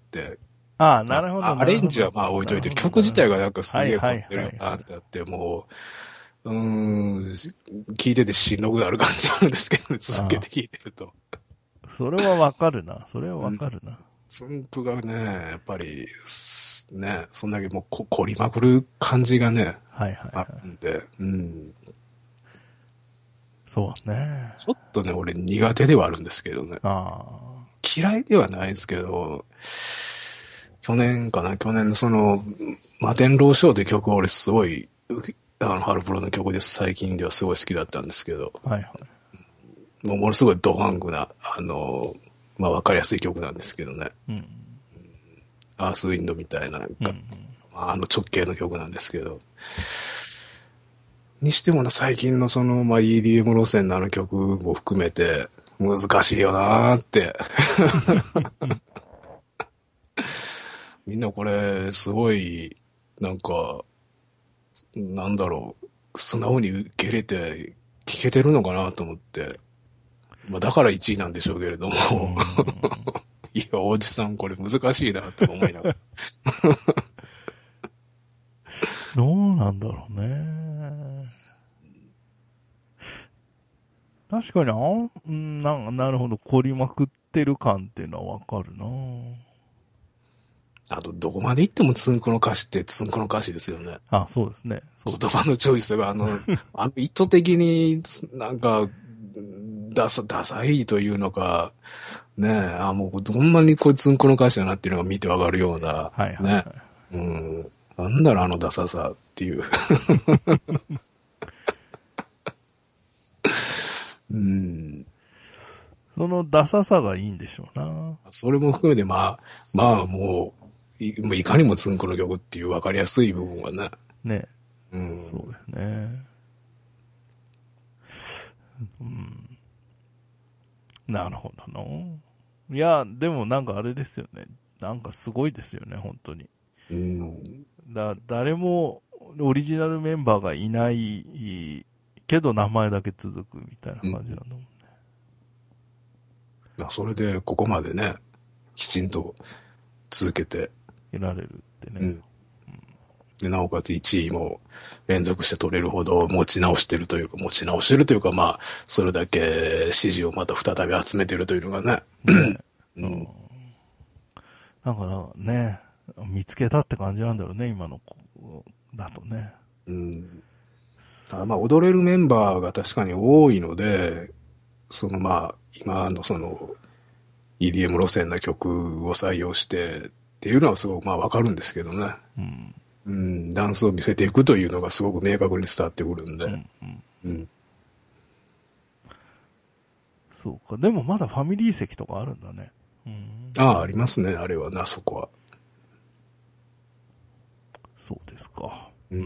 あ。なるほど。 アレンジはまあ置いといて、曲自体がなんかすげえ凝ってるよなってあって、もう、聞いててしんどくなる感じあるんですけどね、続けて聞いてると。 それはわかるな。それはわかるな。 つんくがね、やっぱり、ね、そんだけもう凝りまくる感じがね、 はいはい、 あるんで、 そうね。 ちょっとね、俺苦手ではあるんですけどね。嫌いではないですけど、去年のその、摩天楼ショーって曲俺すごい、ハロプロの曲です。最近ではすごい好きだったんですけど。 はいはい。 ものすごいドファンクな、まあわかりやすい曲なんですけどね。アースウィンドみたいな、なんか、直系の曲なんですけど。にしてもな、最近のその、まあ EDM 路線のあの曲も含めて、難しいよなーって。みんなこれ、すごい、なんか、なんだろう、素直に受け入れて、聴けてるのかなと思って。まあだから1位なんでしょうけれども。いや、おじさんこれ難しいなと思いながら。 どうなんだろうね。 確かに、なるほど、凝りまくってる感っていうのはわかるな。 あと、どこまで行ってもつんくの歌詞ってつんくの歌詞ですよね。 あ、そうですね。そう言葉のチョイスが、意図的になんか、ダサいというのか、ねえ、もう、ほんまにこいつんこの歌詞だなっていうのが見てわかるような、 はいはいはい。 ね。うん。なんだろう、あのダサさっていう。うん。 そのダサさがいいんでしょうな。 それも含めて、もう、いかにもつんこの曲っていうわかりやすい部分はね。 ね。 うん。 そうですね。うん。なるほどな。いや、でもなんかあれですよね。なんかすごいですよね、本当に。 うん。 誰もオリジナルメンバーがいないけど名前だけ続くみたいな感じなんだもんね。 それで、ここまでね、きちんと続けて。 いられるってね。 うんで、なおかつ1位も連続して取れるほど持ち直してるというか、それだけ支持をまた再び集めてるというのがね。 ねうん、 なんかね、見つけたって感じなんだろうね、今の子だとね。 うん、踊れるメンバーが確かに多いので、今のEDM 路線な曲を採用してっていうのはすごくわかるんですけどね。 うんうん、ダンスを見せていくというのがすごく明確に伝わってくるんで。 うんうん、 そうか。でもまだファミリー席とかあるんだね。うん、 ありますね、あれはな、そこは。 そうですか。 うん。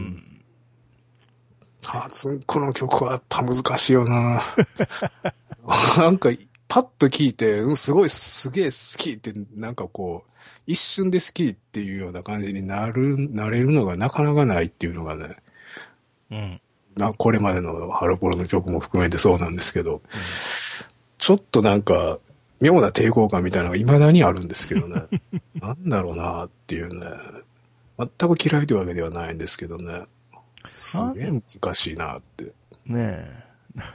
この曲は難しいよな。なんか、パッと聞いて、すげえ好きって、なんかこう、一瞬で好きっていうような感じになれるのがなかなかないっていうのがね。 うん。 これまでのハロプロの曲も含めてそうなんですけど、ちょっとなんか、妙な抵抗感みたいなのが未だにあるんですけどね。なんだろうなっていうね。全く嫌いというわけではないんですけどね。すげえ難しいなって。 ねえ。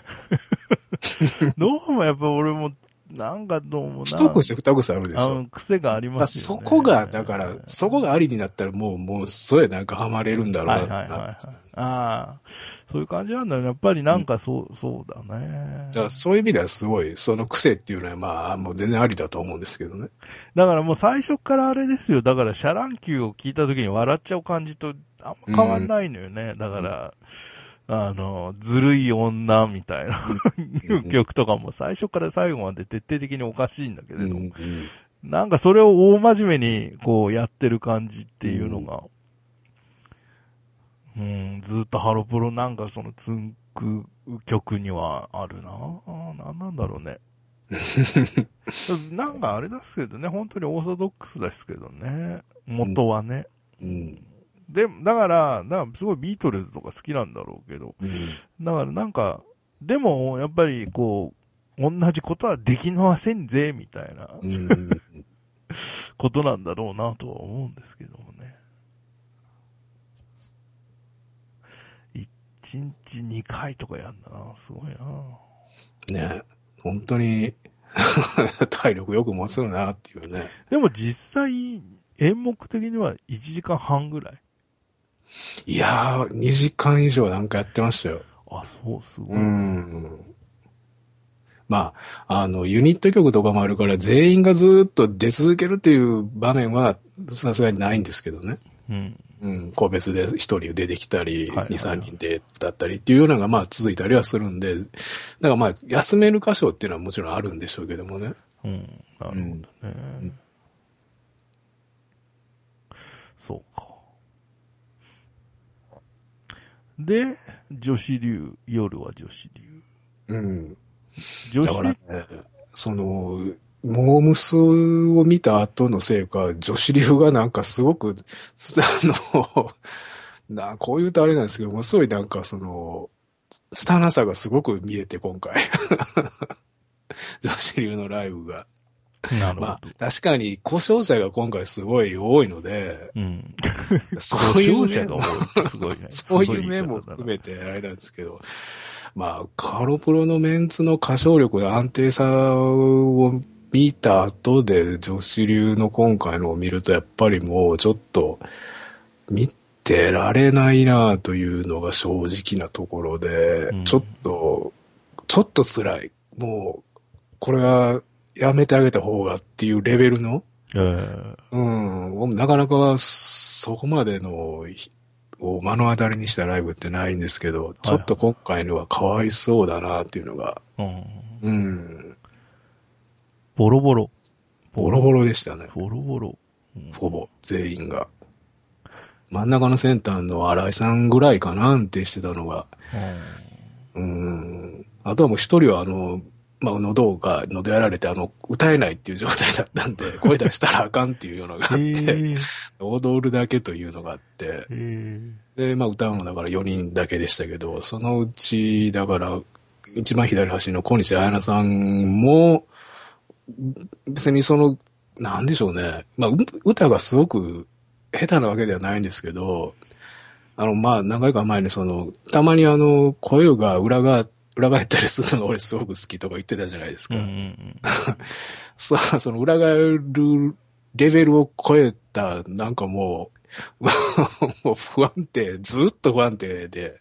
どうもやっぱ俺も、なんかどうもな。 一癖二癖あるでしょ。 癖がありますよね。 そこがありになったらもう、それなんかハマれるんだろうな。 はいはいはい、はい。ああ、そういう感じなんだよね。やっぱりなんかそうだね。 だからそういう意味ではすごい、その癖っていうのはもう全然ありだと思うんですけどね。 だからもう最初からあれですよ。だからシャランキューを聞いた時に笑っちゃう感じとあんま変わんないのよね。だから、ずるい女みたいな曲とかも最初から最後まで徹底的におかしいんだけれども、なんかそれを大真面目にこうやってる感じっていうのが、ずっとハロプロなんかそのつんく曲にはあるな。なんだろうね。なんかあれですけどね、本当にオーソドックスですけどね。元はね。で、だからすごいビートルズとか好きなんだろうけど、だからなんか、でもやっぱりこう、同じことはできませんぜ、みたいな、ことなんだろうなとは思うんですけどもね。1日2回とかやんだな、すごいな。ね、本当に体力よく持つよなっていうね。 でも実際、演目的には1時間半ぐらい。 いやー、2時間以上なんかやってましたよ。 あ、そう、すごい。 ユニット曲とかもあるから全員がずっと出続けるっていう場面はさすがにないんですけどね。個別で一人出てきたり、2、3人で歌ったりっていうようなのが続いたりはするんで、だから休める箇所っていうのはもちろんあるんでしょうけどもね。 なるほどね。そうか。で、女子流、夜は女子流。 女子だからね、モームスを見た後のせいか、女子流がなんかすごく、こういうとあれなんですけども、すごいなんか拙さがすごく見えて今回。女子流のライブが。 なるほど。 確かに故障者が今回すごい多いので、 そういう面も、すごいね。 そういう面も含めてあれなんですけど、 まあ、カロプロのメンツの歌唱力の安定さを見た後で、女子流の今回のを見ると、やっぱりもうちょっと、見てられないなというのが正直なところで、ちょっと辛い。もう、これはやめてあげた方がっていうレベルの、なかなかそこまでのを目の当たりにしたライブってないんですけど、ちょっと今回のはかわいそうだなっていうのが、 ボロボロ。 ボロボロでしたね。 ボロボロ。 ほぼ、全員が。真ん中のセンターの新井さんぐらいかな安定してたのが。あとはもう一人は喉やられて歌えないっていう状態だったんで、声出したらあかんっていうのがあって、踊るだけというのがあって、で、歌うのだから4人だけでしたけど、そのうち、だから、一番左端の小西彩菜さんも、別になんでしょうね。歌がすごく下手なわけではないんですけど、何回か前にたまに声が裏返ったりするのが俺すごく好きとか言ってたじゃないですか。その裏返るレベルを超えた、なんかもう不安定、ずっと不安定で、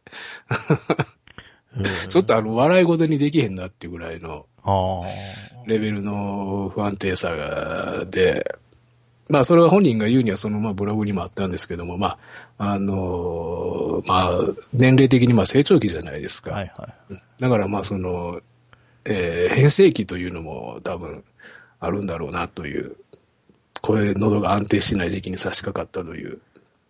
ちょっと笑い事にできへんなっていうぐらいのレベルの不安定さで、それは本人が言うにはブログにもあったんですけども、年齢的に成長期じゃないですか。だから変声期というのも多分あるんだろうなという、喉が安定しない時期に差し掛かったという。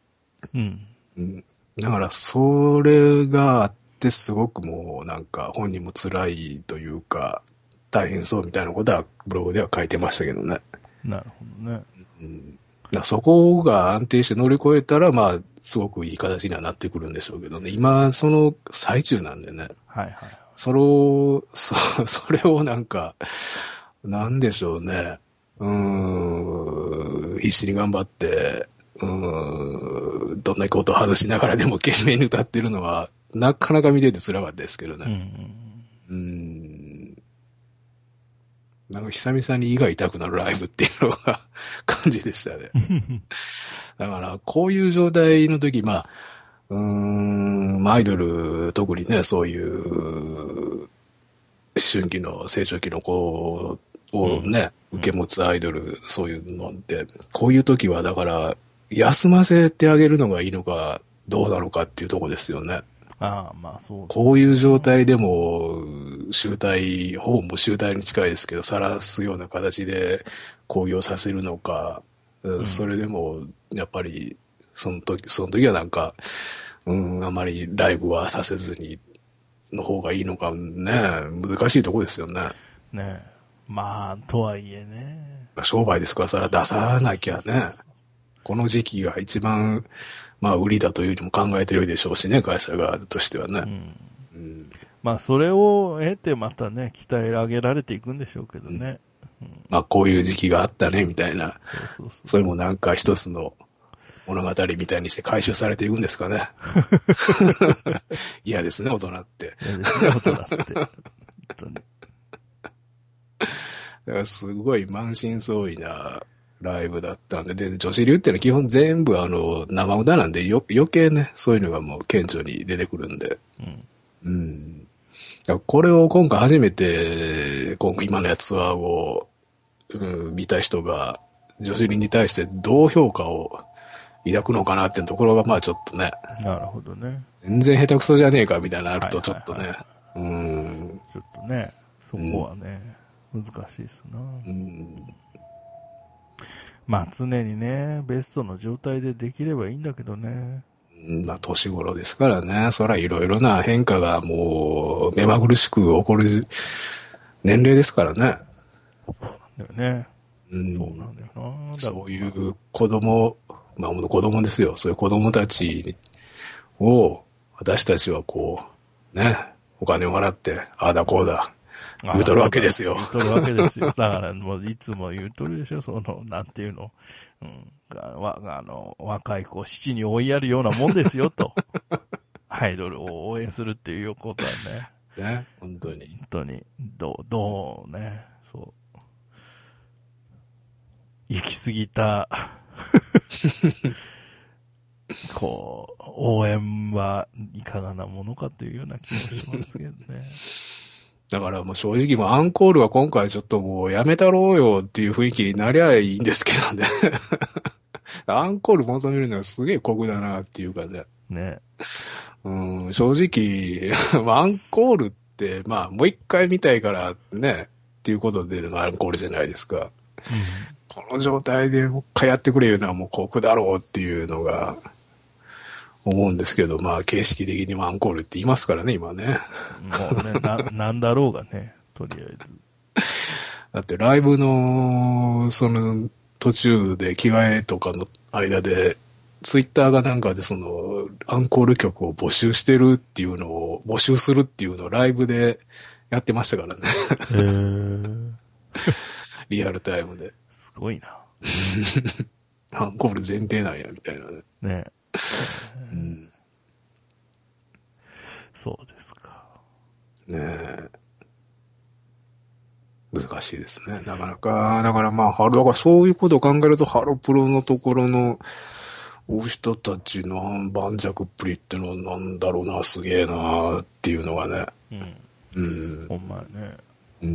だからそれがあってすごくもうなんか本人も辛いというか、大変そうみたいなことはブログでは書いてましたけどね。 なるほどね。 そこが安定して乗り越えたら、すごくいい形にはなってくるんでしょうけどね。今、その最中なんでね。それをなんか、なんでしょうね。必死に頑張って、どんなことを外しながらでも懸命に歌ってるのは、なかなか見てて辛かったですけどね。なんか久々に胃が痛くなるライブっていうのが感じでしたね。だから、こういう状態の時、アイドル、特にね、そういう、思春期の成長期の子をね、受け持つアイドル、そういうのって、こういう時はだから、休ませてあげるのがいいのか、どうなのかっていうところですよね。 そう。 こういう状態でも、ほぼもう集大に近いですけど、晒すような形で興行させるのか、それでも、やっぱり、その時はなんか、あまりライブはさせずに、の方がいいのかね、難しいとこですよね。 とはいえね。 商売ですから、それは出さなきゃね。この時期が一番、売りだというふうにも考えてるでしょうしね、会社側としてはね。 それを得てまたね、鍛え上げられていくんでしょうけどね。 こういう時期があったね、みたいな。それもなんか一つの物語みたいにして回収されていくんですかね。嫌ですね、大人って。 嫌ですね、大人って。本当に。 だからすごい満身創痍なライブだったんで、女子流っていうのは基本全部生歌なんで余計ね、そういうのがもう顕著に出てくるんで。これを今回初めて、今のツアーを、見た人が、女子流に対してどう評価を抱くのかなっていうところが、ちょっとね。 なるほどね。 全然下手くそじゃねえかみたいなのあるとちょっとね。 ちょっとね、そこはね、難しいですな。常にね、ベストの状態でできればいいんだけどね。 年頃ですからね。そらいろいろな変化がもう目まぐるしく起こる年齢ですからね。 そうなんだよね。そうなんだよな。 そういう子供ですよ。そういう子供たちを私たちはお金を払って、ああだこうだ、言うとるわけですよ。 言うとるわけですよ。だからもういつも言うとるでしょ、なんていうの。若い子を七に追いやるようなもんですよと。アイドルを応援するっていうことはね。 ね。本当に。 本当に、どうね、そう。行き過ぎた、こう、応援はいかがなものかというような気もしますけどね。 だからもう正直もうアンコールは今回ちょっともうやめたろうよっていう雰囲気になりゃいいんですけどね。アンコール求めるのはすげえ酷だなっていうかね。 ね。 うん、正直、アンコールって、まあもう一回見たいからね、っていうことでのアンコールじゃないですか。 うん。 この状態でもう一回やってくれるのはもう酷だろうっていうのが思うんですけど、まあ形式的にもアンコールって言いますからね、今ね。 もうね、なんだろうがね、とりあえず。 だってライブの、その途中で着替えとかの間で、ツイッターがなんかでその、アンコール曲を募集してるっていうのを、募集するっていうのをライブでやってましたからね。リアルタイムで。 すごいな。 アンコール前提なんや、みたいなね。 ね。 うん、 そうですか。 ねえ。難しいですね。なかなか、だからまあ、だからそういうことを考えると、ハロプロのところの、お人たちの盤石っぷりってのはなんだろうな、すげえなっていうのがね。 うん。 うん。 ほんまやね。 うん。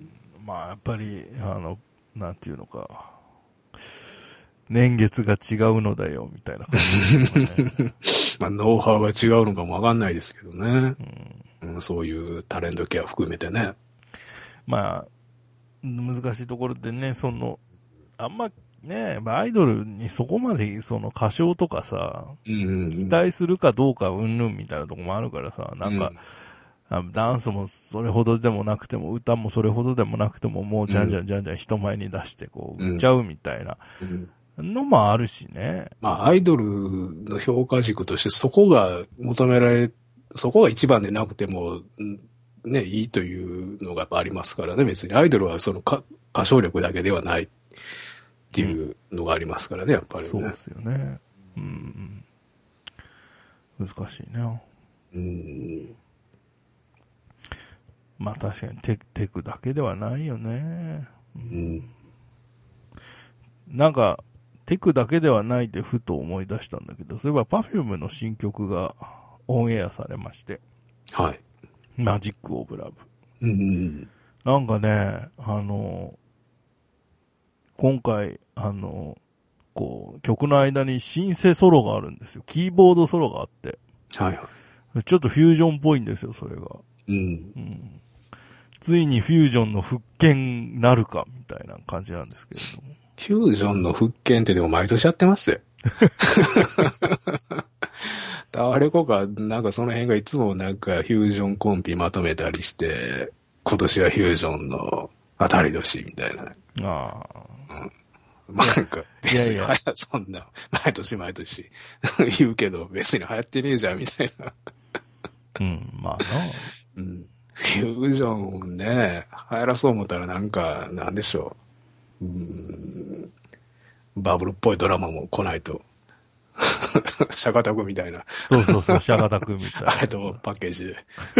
まあ、やっぱり、なんていうのか、年月が違うのだよ、みたいな感じですね。 まあ、ノウハウが違うのかもわかんないですけどね。うん、そういうタレントケア含めてね。 まあ、難しいところでね、あんまね、まあ、アイドルにそこまで歌唱とかさ、期待するかどうかうんぬんみたいなとこもあるからさ、なんか、ダンスもそれほどでもなくても、歌もそれほどでもなくても、もうじゃんじゃんじゃんじゃん人前に出してこう、売っちゃうみたいなのもあるしね。 まあ、アイドルの評価軸としてそこが求められ、そこが一番でなくても、ね、いいというのがやっぱありますからね。別にアイドルはその歌唱力だけではないっていうのがありますからね、やっぱりね。 そうですよね。うん。難しいね。まあ確かにテクだけではないよね。なんか、テクだけではないってふと思い出したんだけど、そういえば Perfume の新曲がオンエアされまして。 はい。 マジック・オブ・ラブ。なんかね、今回、曲の間にシンセソロがあるんですよ。キーボードソロがあって。 はいはい。 ちょっとフュージョンっぽいんですよ、それが。ついにフュージョンの復権なるか、みたいな感じなんですけれども。 フュージョンの復権ってでも毎年やってますよ。誰かが、なんかその辺がいつもなんかフュージョンコンピまとめたりして、今年はフュージョンの当たり年みたいな。 ああ。 まあなんか、別にそんな、毎年言うけど、別に流行ってねえじゃんみたいな。 まあな。 フュージョンね、流行らそう思ったらなんか、なんでしょう。バブルっぽいドラマも来ないと。シャカタクみたいな。 そう、シャカタクみたいな。 あれとパッケージで。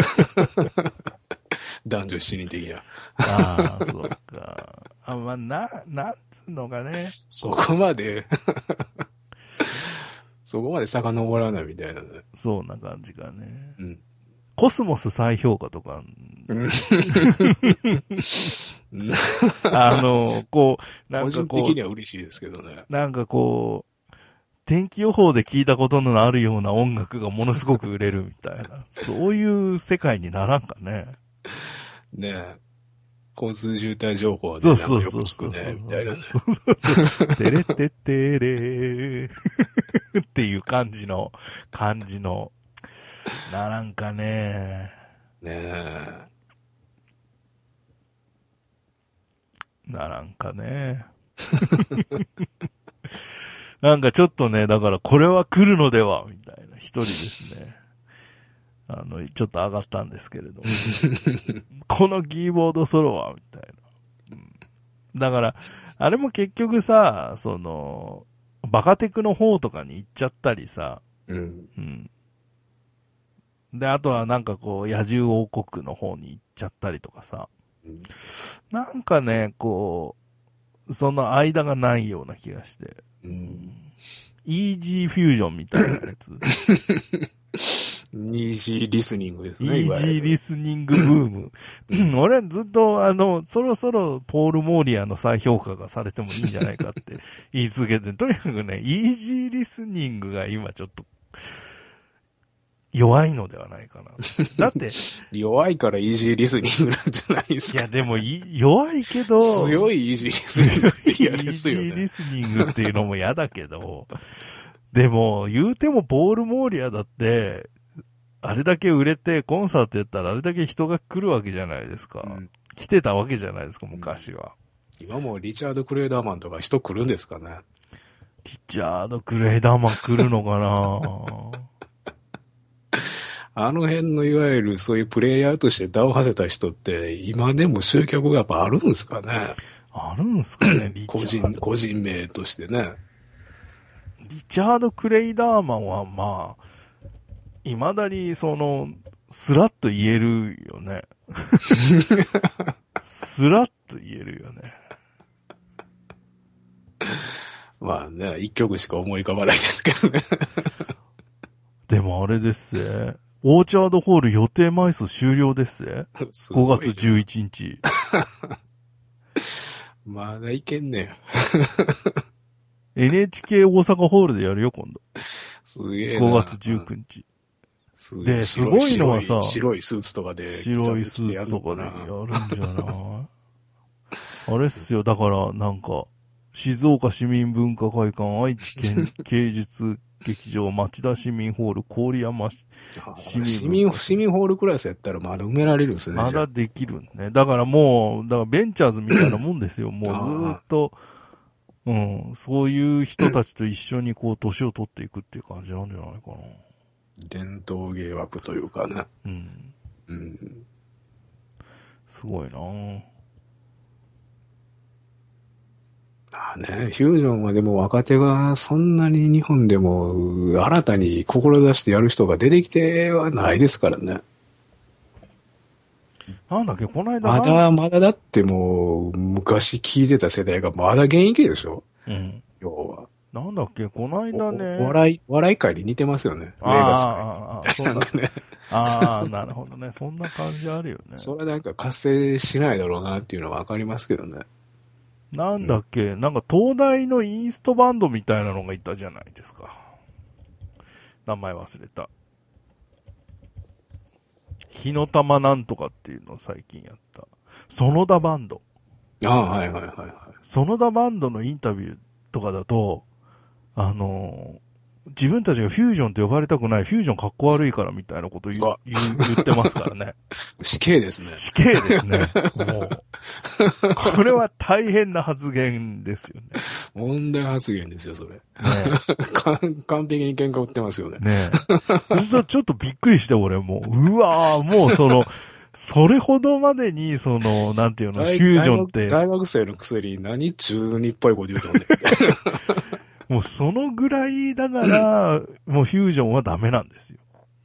男女7人的な。 ああ、そうか。まあ、なんつうのかね。 そこまで遡らないみたいなね。 そんな感じかね。コスモス再評価とか。 個人的には嬉しいですけどね。 なんか天気予報で聞いたことのあるような音楽がものすごく売れるみたいな。そういう世界にならんかね。 ねえ。交通渋滞情報でなんかよく聞くね、みたいなね。 てれてってれーっていう感じの、ならんかね。 ねえ。 ならんかね。なんかちょっとね、だからこれは来るのでは、みたいな一人ですね。ちょっと上がったんですけれども。このキーボードソロは、みたいな。だから、あれも結局さ、バカテクの方とかに行っちゃったりさ、 で、あとはなんかこう、野獣王国の方に行っちゃったりとかさ。 うんなんかね、こう、その間がないような気がして。イージーフュージョンみたいなやつ。 イージーリスニングですね、 イージーリスニングブーム。俺ずっとそろそろポール・モーリアの再評価がされてもいいんじゃないかって言い続けて、とにかくね、イージーリスニングが今ちょっと弱いのではないかな。だって、 弱いからイージーリスニングなんじゃないですか。 いやでも弱いけど、 強いイージーリスニングって嫌ですよね。 イージーリスニングっていうのも嫌だけど、でも言うてもポール・モーリアだって、あれだけ売れてコンサートやったらあれだけ人が来るわけじゃないですか。来てたわけじゃないですか、昔は。 今もリチャード・クレイダーマンとか人来るんですかね。 リチャード・クレイダーマン来るのかなあの辺のいわゆるそういうプレイヤーとして名を馳せた人って今でも集客がやっぱあるんですかね。 あるんすかね、 個人名としてね。 リチャード・クレイダーマンはまあ、未だにスラッと言えるよね。スラッと言えるよね。 まあね、一曲しか思い浮かばないですけどね。 でもあれですぜ。オーチャードホール予定枚数終了ですぜ。5月11日。 まだいけんねや。 NHK 大阪ホールでやるよ、今度。 すげえな。 5月19日。で、すごいのはさ、 白いスーツとかで。 白いスーツとかでやるんじゃないあれっすよ、だからなんか、静岡市民文化会館、愛知県芸術劇場、町田市民ホール、郡山市民ホールクラスやったらまだ埋められるんですね。 まだできるね。だからもう、だからベンチャーズみたいなもんですよ。もうずーっと、そういう人たちと一緒にこう、年を取っていくっていう感じなんじゃないかな。 伝統芸枠というかね。 すごいなぁ。 ね、フュージョンはでも若手がそんなに日本でも新たに志してやる人が出てきてはないですからね。 なんだっけ、この間まだだってもう昔聞いてた世代がまだ現役でしょ。要は。 なんだっけ、この間ね。 笑い界に似てますよね。映画界に。 なるほどね。そんな感じあるよね。 それはなんか活性しないだろうなっていうのはわかりますけどね。 なんだっけ、なんか東大のインストバンドみたいなのがいたじゃないですか。名前忘れた。火の玉なんとかっていうのを最近やった。園田バンド。 はい。 園田バンドのインタビューとかだと、自分たちがフュージョンと呼ばれたくない、フュージョンかっこ悪いからみたいなこと言ってますからね。 死刑ですね。 死刑ですね。もう。これは大変な発言ですよね。 問題発言ですよ、それ。ね完璧に喧嘩売ってますよね。 ねえ。ちょっとびっくりして、俺もうわぁ、もうそれほどまでに、なんていうの、フュージョンって。 大学生のくせに何中二っぽいこと言うとんねん。 もうそのぐらいだから、もうフュージョンはダメなんですよ。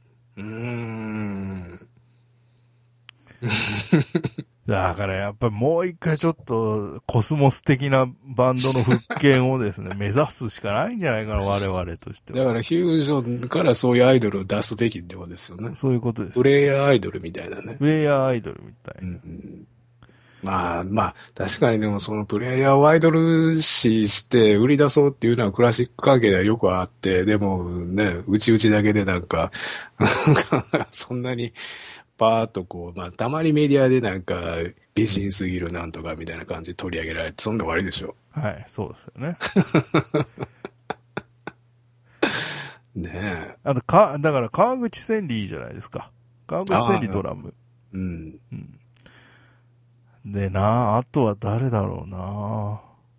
だからやっぱりもう一回ちょっとコスモス的なバンドの復権をですね、目指すしかないんじゃないかな、我々としては。 だからフュージョンからそういうアイドルを出すべきってことですよね。 そういうことです。 プレイヤーアイドルみたいなね。 プレイヤーアイドルみたいな。 まあ、確かにでもそのプレイヤーをアイドル視して売り出そうっていうのはクラシック関係ではよくあって、でもね、うちだけでなんか、そんなにパーっとこう、まあたまにメディアでなんか美人すぎるなんとかみたいな感じで取り上げられて、そんで終わりでしょ。 はい、そうですよね。 ねえ。 あとだから川口千里いいじゃないですか。川口千里ドラム。であとは誰だろうな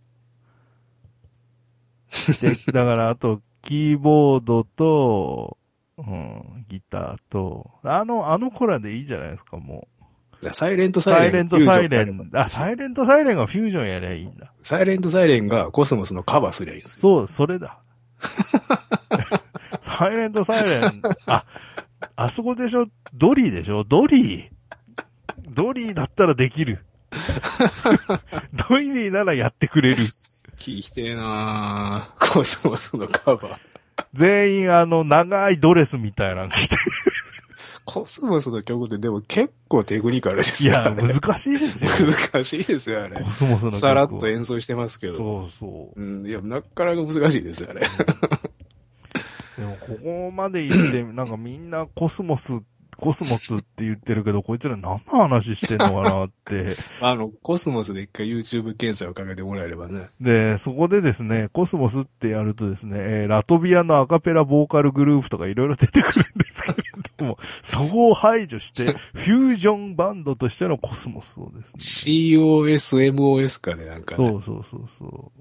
で、だからあと、キーボードと、ギターと、あの子らでいいじゃないですか、もう。サイレントサイレン。 サイレントサイレンがフュージョンやりゃいいんだ。 サイレントサイレンがコスモスのカバーすりゃいいんですよ。 そう、それだ。サイレントサイレン、 あそこでしょ、ドリーでしょ、ドリーだったらできる。ドリーならやってくれる。 聞きてえなぁ。コスモスのカバー。 全員長いドレスみたいなの着て。 コスモスの曲ってでも結構テクニカルですよ。 いや、難しいですよ。 難しいですよ、あれ。 コスモスの曲。 さらっと演奏してますけど。 そうそう。 うん、いや、なかなか難しいですよ、あれ。 でも、ここまで行って、なんかみんなコスモスって言ってるけど、こいつら何の話してんのかなって。 コスモスで一回 YouTube 検索をかけてもらえればね。 で、そこでですね、コスモスってやるとですね、ラトビアのアカペラボーカルグループとかいろいろ出てくるんですけれども、そこを排除して、フュージョンバンドとしてのコスモスをですね。 COSMOS かね、なんかね。 そう。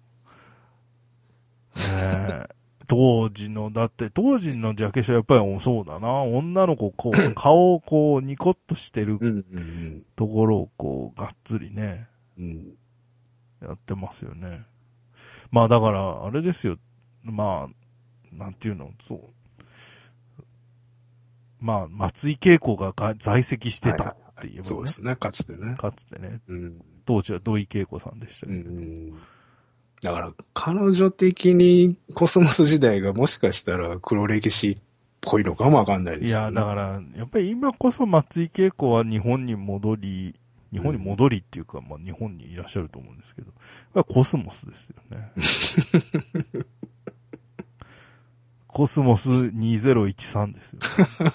当時のジャケ写やっぱりそうだな。女の子、顔をニコッとしてるところをがっつりね、やってますよね。まあだから、あれですよ。まあ、なんていうの、そう。まあ、松井恵子が在籍してたっていう、ねそうですね、かつてね。 当時は土井恵子さんでしたけど。 だから、彼女的にコスモス時代がもしかしたら黒歴史っぽいのかもわかんないですよね。 いや、だから、やっぱり今こそ松井恵子は日本に戻りっていうか、まあ日本にいらっしゃると思うんですけど、コスモスですよね。コスモス2013ですよ。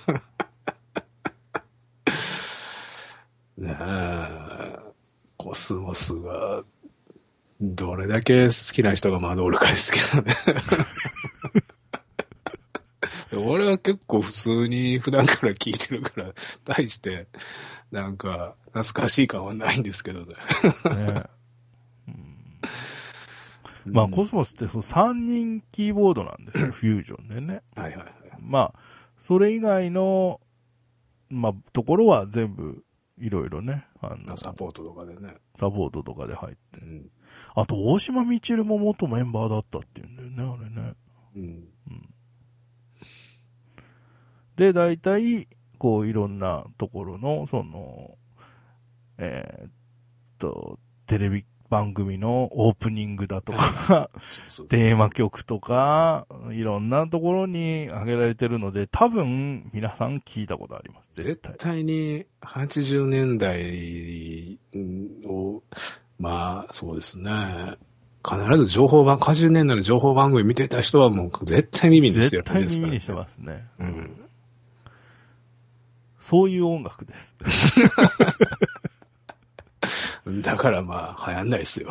ねえ、コスモスが、どれだけ好きな人がまだおるかですけどね。俺は結構普通に普段から聞いてるから、対して、なんか、懐かしい感はないんですけどね。 まあ、コスモスって3人キーボードなんですよ、フュージョンでね。まあ、それ以外の、まあ、ところは全部、いろいろね。 サポートとかでね。 サポートとかで入って。あと、大島みちるも元メンバーだったっていうんだよね、あれね。で、大体、いろんなところの、テレビ番組のオープニングだとか、テーマ曲とか、いろんなところに挙げられてるので、多分、皆さん聞いたことあります。 絶対に80年代を、まあ、そうですね。必ず80年代の情報番組見てた人はもう絶対耳にしてるんですからね。 絶対耳にしてますね。そういう音楽です。 だからまあ、流行んないですよ。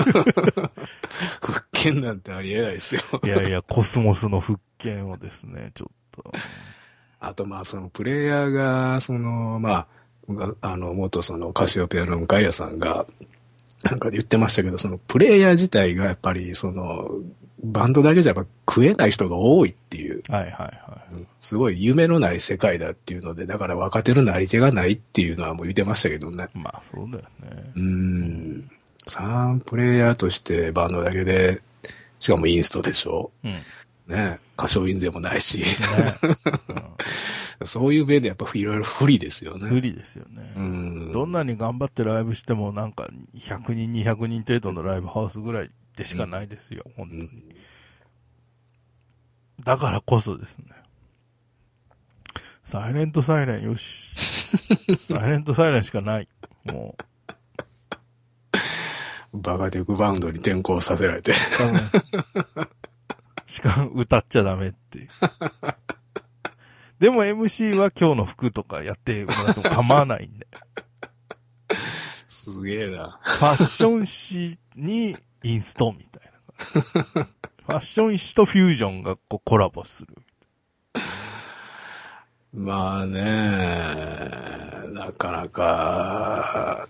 復権なんてありえないですよ。 いやいや、コスモスの復権をですね、ちょっと。 あとまあ、プレイヤーが、まあ、元カシオペアのガイアさんが、なんかで言ってましたけど、プレイヤー自体がやっぱり、バンドだけじゃやっぱ食えない人が多いっていう。すごい夢のない世界だっていうので、だから若手のなり手がないっていうのはもう言ってましたけどね。 まあ、そうだよね。 プレイヤーとしてバンドだけで、しかもインストでしょ。ね、歌唱印税もないし。そういう面でやっぱいろいろ不利ですよね。 不利ですよね。どんなに頑張ってライブしてもなんか100人、200人程度のライブハウスぐらいでしかないですよ、本当に。だからこそですね。サイレントサイレンよし。サイレントサイレンしかない。もう。バカテクバンドに転校させられて。 しかも歌っちゃダメっていう。でも MC は今日の服とかやってもらっても構わないんで。 すげえな。 ファッション誌にインストみたいな。ファッション誌とフュージョンがコラボする。 まあね、なかなか、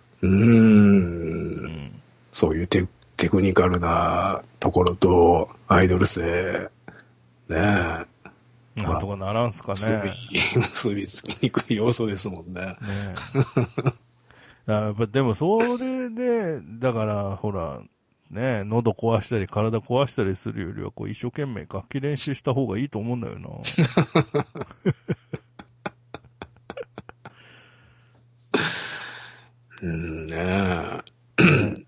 そういうテクニカルなところとアイドル性、ねえ。 なんとかならんすかね。 結びつきにくい要素ですもんね。 やっぱでもそれで、だからほら、 ね、喉壊したり体壊したりするよりは、こう一生懸命楽器練習した方がいいと思うんだよな。 ねね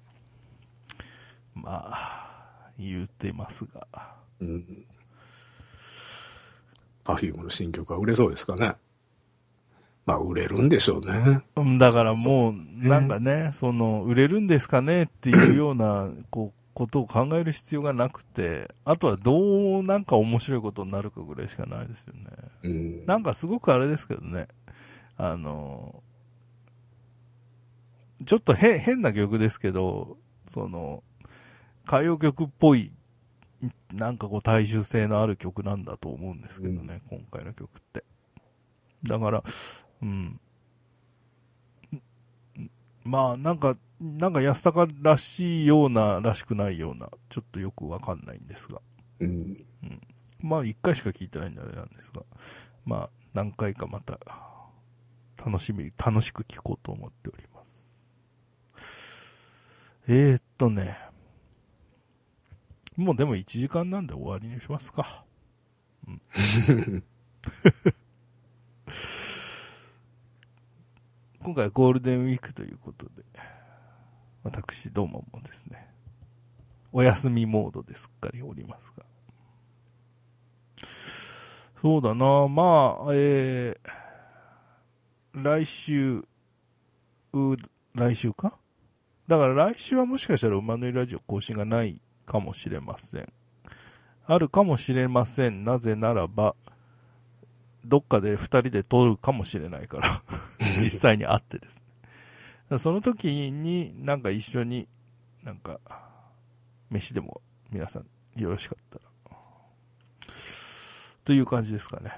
まあ、言うてますが。 え。Perfume の新曲は売れそうですかね。まあ、売れるんでしょうね。 だからもう、なんかね、売れるんですかねっていうような、ことを考える必要がなくて、あとはどうなんか面白いことになるかぐらいしかないですよね。なんかすごくあれですけどね、ちょっと変な曲ですけど、歌謡曲っぽい、なんか大衆性のある曲なんだと思うんですけどね、今回の曲って。だから、まあ、なんか安高らしいような、らしくないような、ちょっとよくわかんないんですが。まあ、一回しか聞いてないんであれなんですが。まあ、何回かまた、楽しく聞こうと思っております。もうでも1時間なんで終わりにしますか。今回はゴールデンウィークということで、私どうもですね、お休みモードですっかりおりますが。そうだな、まあ、来週か？だから来週はもしかしたら馬のいラジオ更新がないかもしれません。あるかもしれません。なぜならば、どっかで二人で撮るかもしれないから。実際に会ってですね。その時になんか一緒になんか、飯でも皆さんよろしかったら。という感じですかね。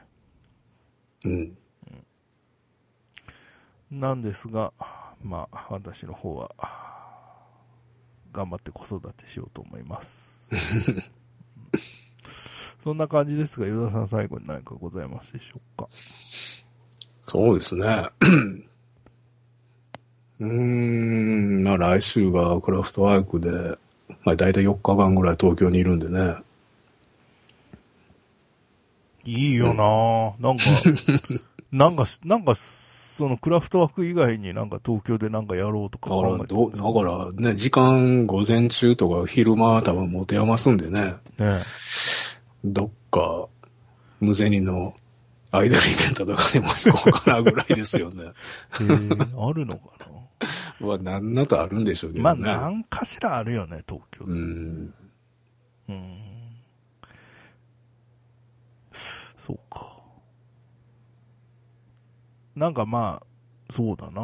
なんですが、まあ、私の方は、頑張って子育てしようと思います。そんな感じですが、与田さん最後に何かございますでしょうか？ そうですね。来週がクラフトワークで、まあ大体4日間ぐらい東京にいるんでね。 いいよなぁ。なんか、そのクラフトワーク以外になんか東京でなんかやろうとか考えてる。 だからね、時間午前中とか昼間多分持て余すんでね。どっか無銭のアイドルイベントとかでも行こうかなぐらいですよね。 あるのかな？ なんなとあるんでしょうけどね。 まあ、なんかしらあるよね、東京。そうか。なんかまあ、そうだな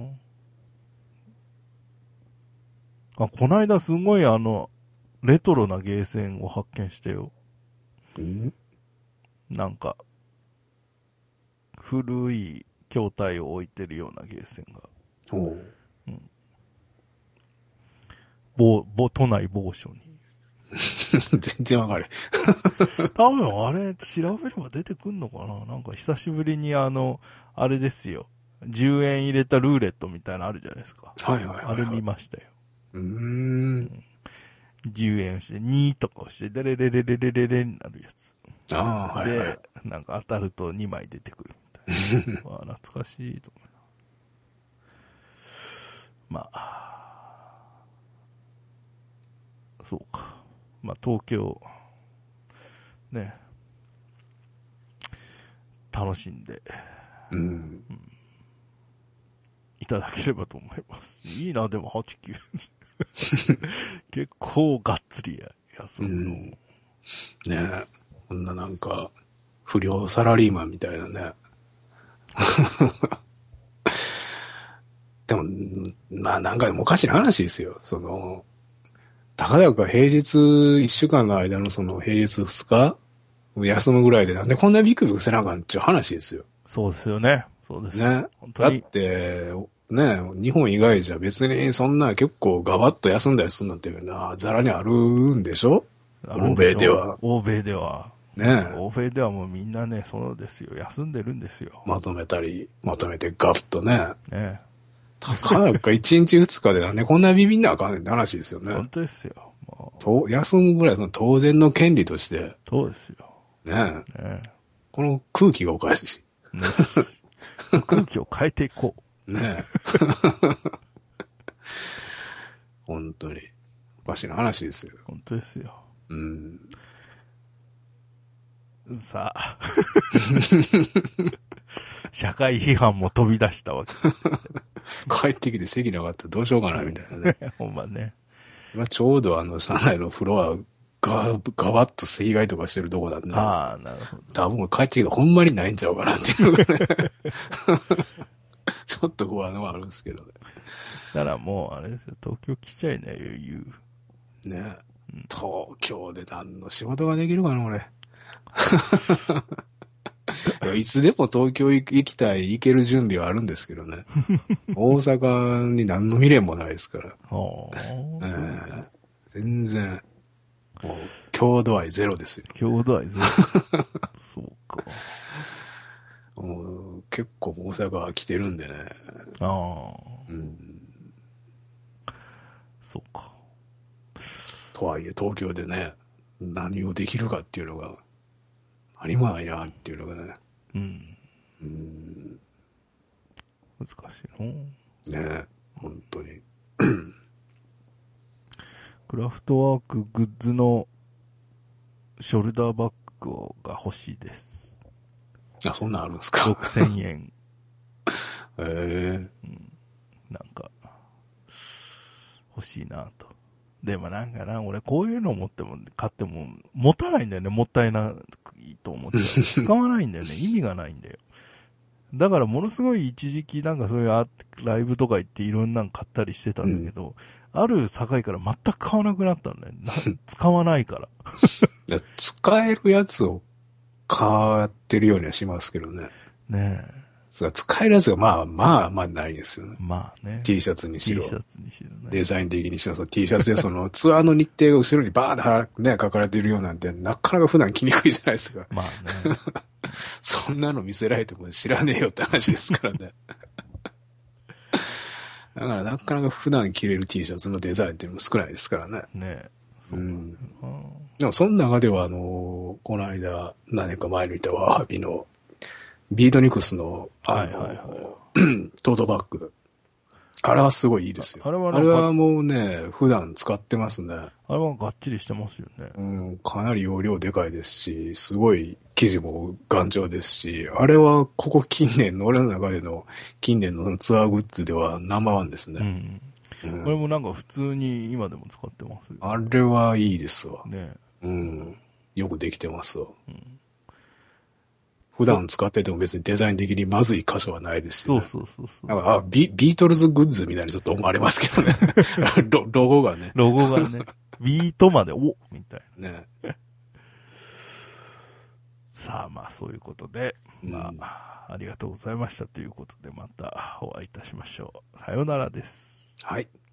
あ、こないだすごいレトロなゲーセンを発見してよ。なんか、古い筐体を置いてるようなゲーセンが。都内某所に。 全然わかる。 多分あれ、調べれば出てくんのかな？なんか久しぶりにあれですよ。10円入れたルーレットみたいなのあるじゃないですか。あれ見ましたよ。10円押して、2とか押して、デレレレレレレレになるやつ。で、なんか当たると2枚出てくるみたいな。懐かしいと思う。まあ、そうか。まあ、東京、ね、楽しんで、いただければと思います。いいな、でも8、9。結構がっつり休むの。 ねえ、こんななんか、不良サラリーマンみたいなね。でも、まあなんかおかしな話ですよ。たかだか平日1週間の間の平日2日休むぐらいでなんでこんなビクビクせなあかんっていう話ですよ。 そうですよね。そうです。 ね。だって、ね、日本以外じゃ別にそんな結構ガバッと休んだりするなんていうのはザラにあるんでしょ？欧米では。 欧米では。 ね。 欧米ではもうみんなね、そうですよ。休んでるんですよ。 まとめたり、まとめてガブッとね。 ね。 たかなか1日2日でなんでこんなビビんなあかんねんって話ですよね。 本当ですよ。 休むぐらいその当然の権利として。 そうですよ。 ねえ。 ねこの空気がおかしいし。 ね空気を変えていこねえ。本当に。おかしな話ですよ。 う。本当ですよ。 うん。 さあ。社会批判も飛び出したわけ。 帰ってきて席なかったらどうしようかなみたいなね。 ほんまね。 今ちょうど車内のフロアガバッと席替えとかしてるとこなんで。 ああ、なるほど。 多分帰ってきてほんまにないんちゃうかなっていうのがね。ちょっと不安はあるんですけどね。 そしたらもう、あれですよ、東京来ちゃいなよ、余裕。 ね、うん、東京で何の仕事ができるかな、俺。いつでも東京行きたい、行ける準備はあるんですけどね。大阪に何の未練もないですから。全然、もう、郷土愛ゼロですよ。 郷土愛ゼロ。そうか。 もう結構大阪は来てるんでね。 ああ。うん。そうか。 とはいえ東京でね、何をできるかっていうのが、何もないなっていうのがね。うん。 難しいの。ね、本当に。 クラフトワークグッズのショルダーバッグが欲しいです。 あ、そんなんあるんですか。 6000円。 うん。 なんか、欲しいなと。でもなんかな、俺こういうの持っても、買っても、持たないんだよね。もったいないと思って。使わないんだよね。意味がないんだよ。だからものすごい一時期なんかそういうライブとか行っていろんなの買ったりしてたんだけど、ある境から全く買わなくなったんだよ。使わないから。 使えるやつを買ってるようにはしますけどね。 ねえ。 使えるやつがまあないですよね。 まあね。 T シャツにしろ。 T シャツにしろね。 デザイン的にしろ。T シャツでそのツアーの日程が後ろにバーってね、書かれてるようなんて、なかなか普段着にくいじゃないですか。 まあね。 そんなの見せられても知らねえよって話ですからね。だからなかなか普段着れる T シャツのデザインって少ないですからね。 ねえ。そうなんだよな。 でもその中ではこの間、何年か前にいたワーハビのビートニクスのトートバッグ。あれはすごいいいですよ。あれはもうね、普段使ってますね。 あれはがっちりしてますよね。 かなり容量でかいですし、すごい生地も頑丈ですし、あれはここ近年の、俺の中での近年のツアーグッズではナンバーワンですね。 俺もなんか普通に今でも使ってますよ。 あれはいいですわ。 ね。 よくできてますわ。普段使ってても別にデザイン的にまずい箇所はないですし、ね。 そう。 ビートルズグッズみたいにちょっと思われますけどね。ロゴがね。 ロゴがね。ビートまで、みたいな。ね。さあまあそういうことで、ありがとうございましたということでまたお会いいたしましょう。さようならです。 はい。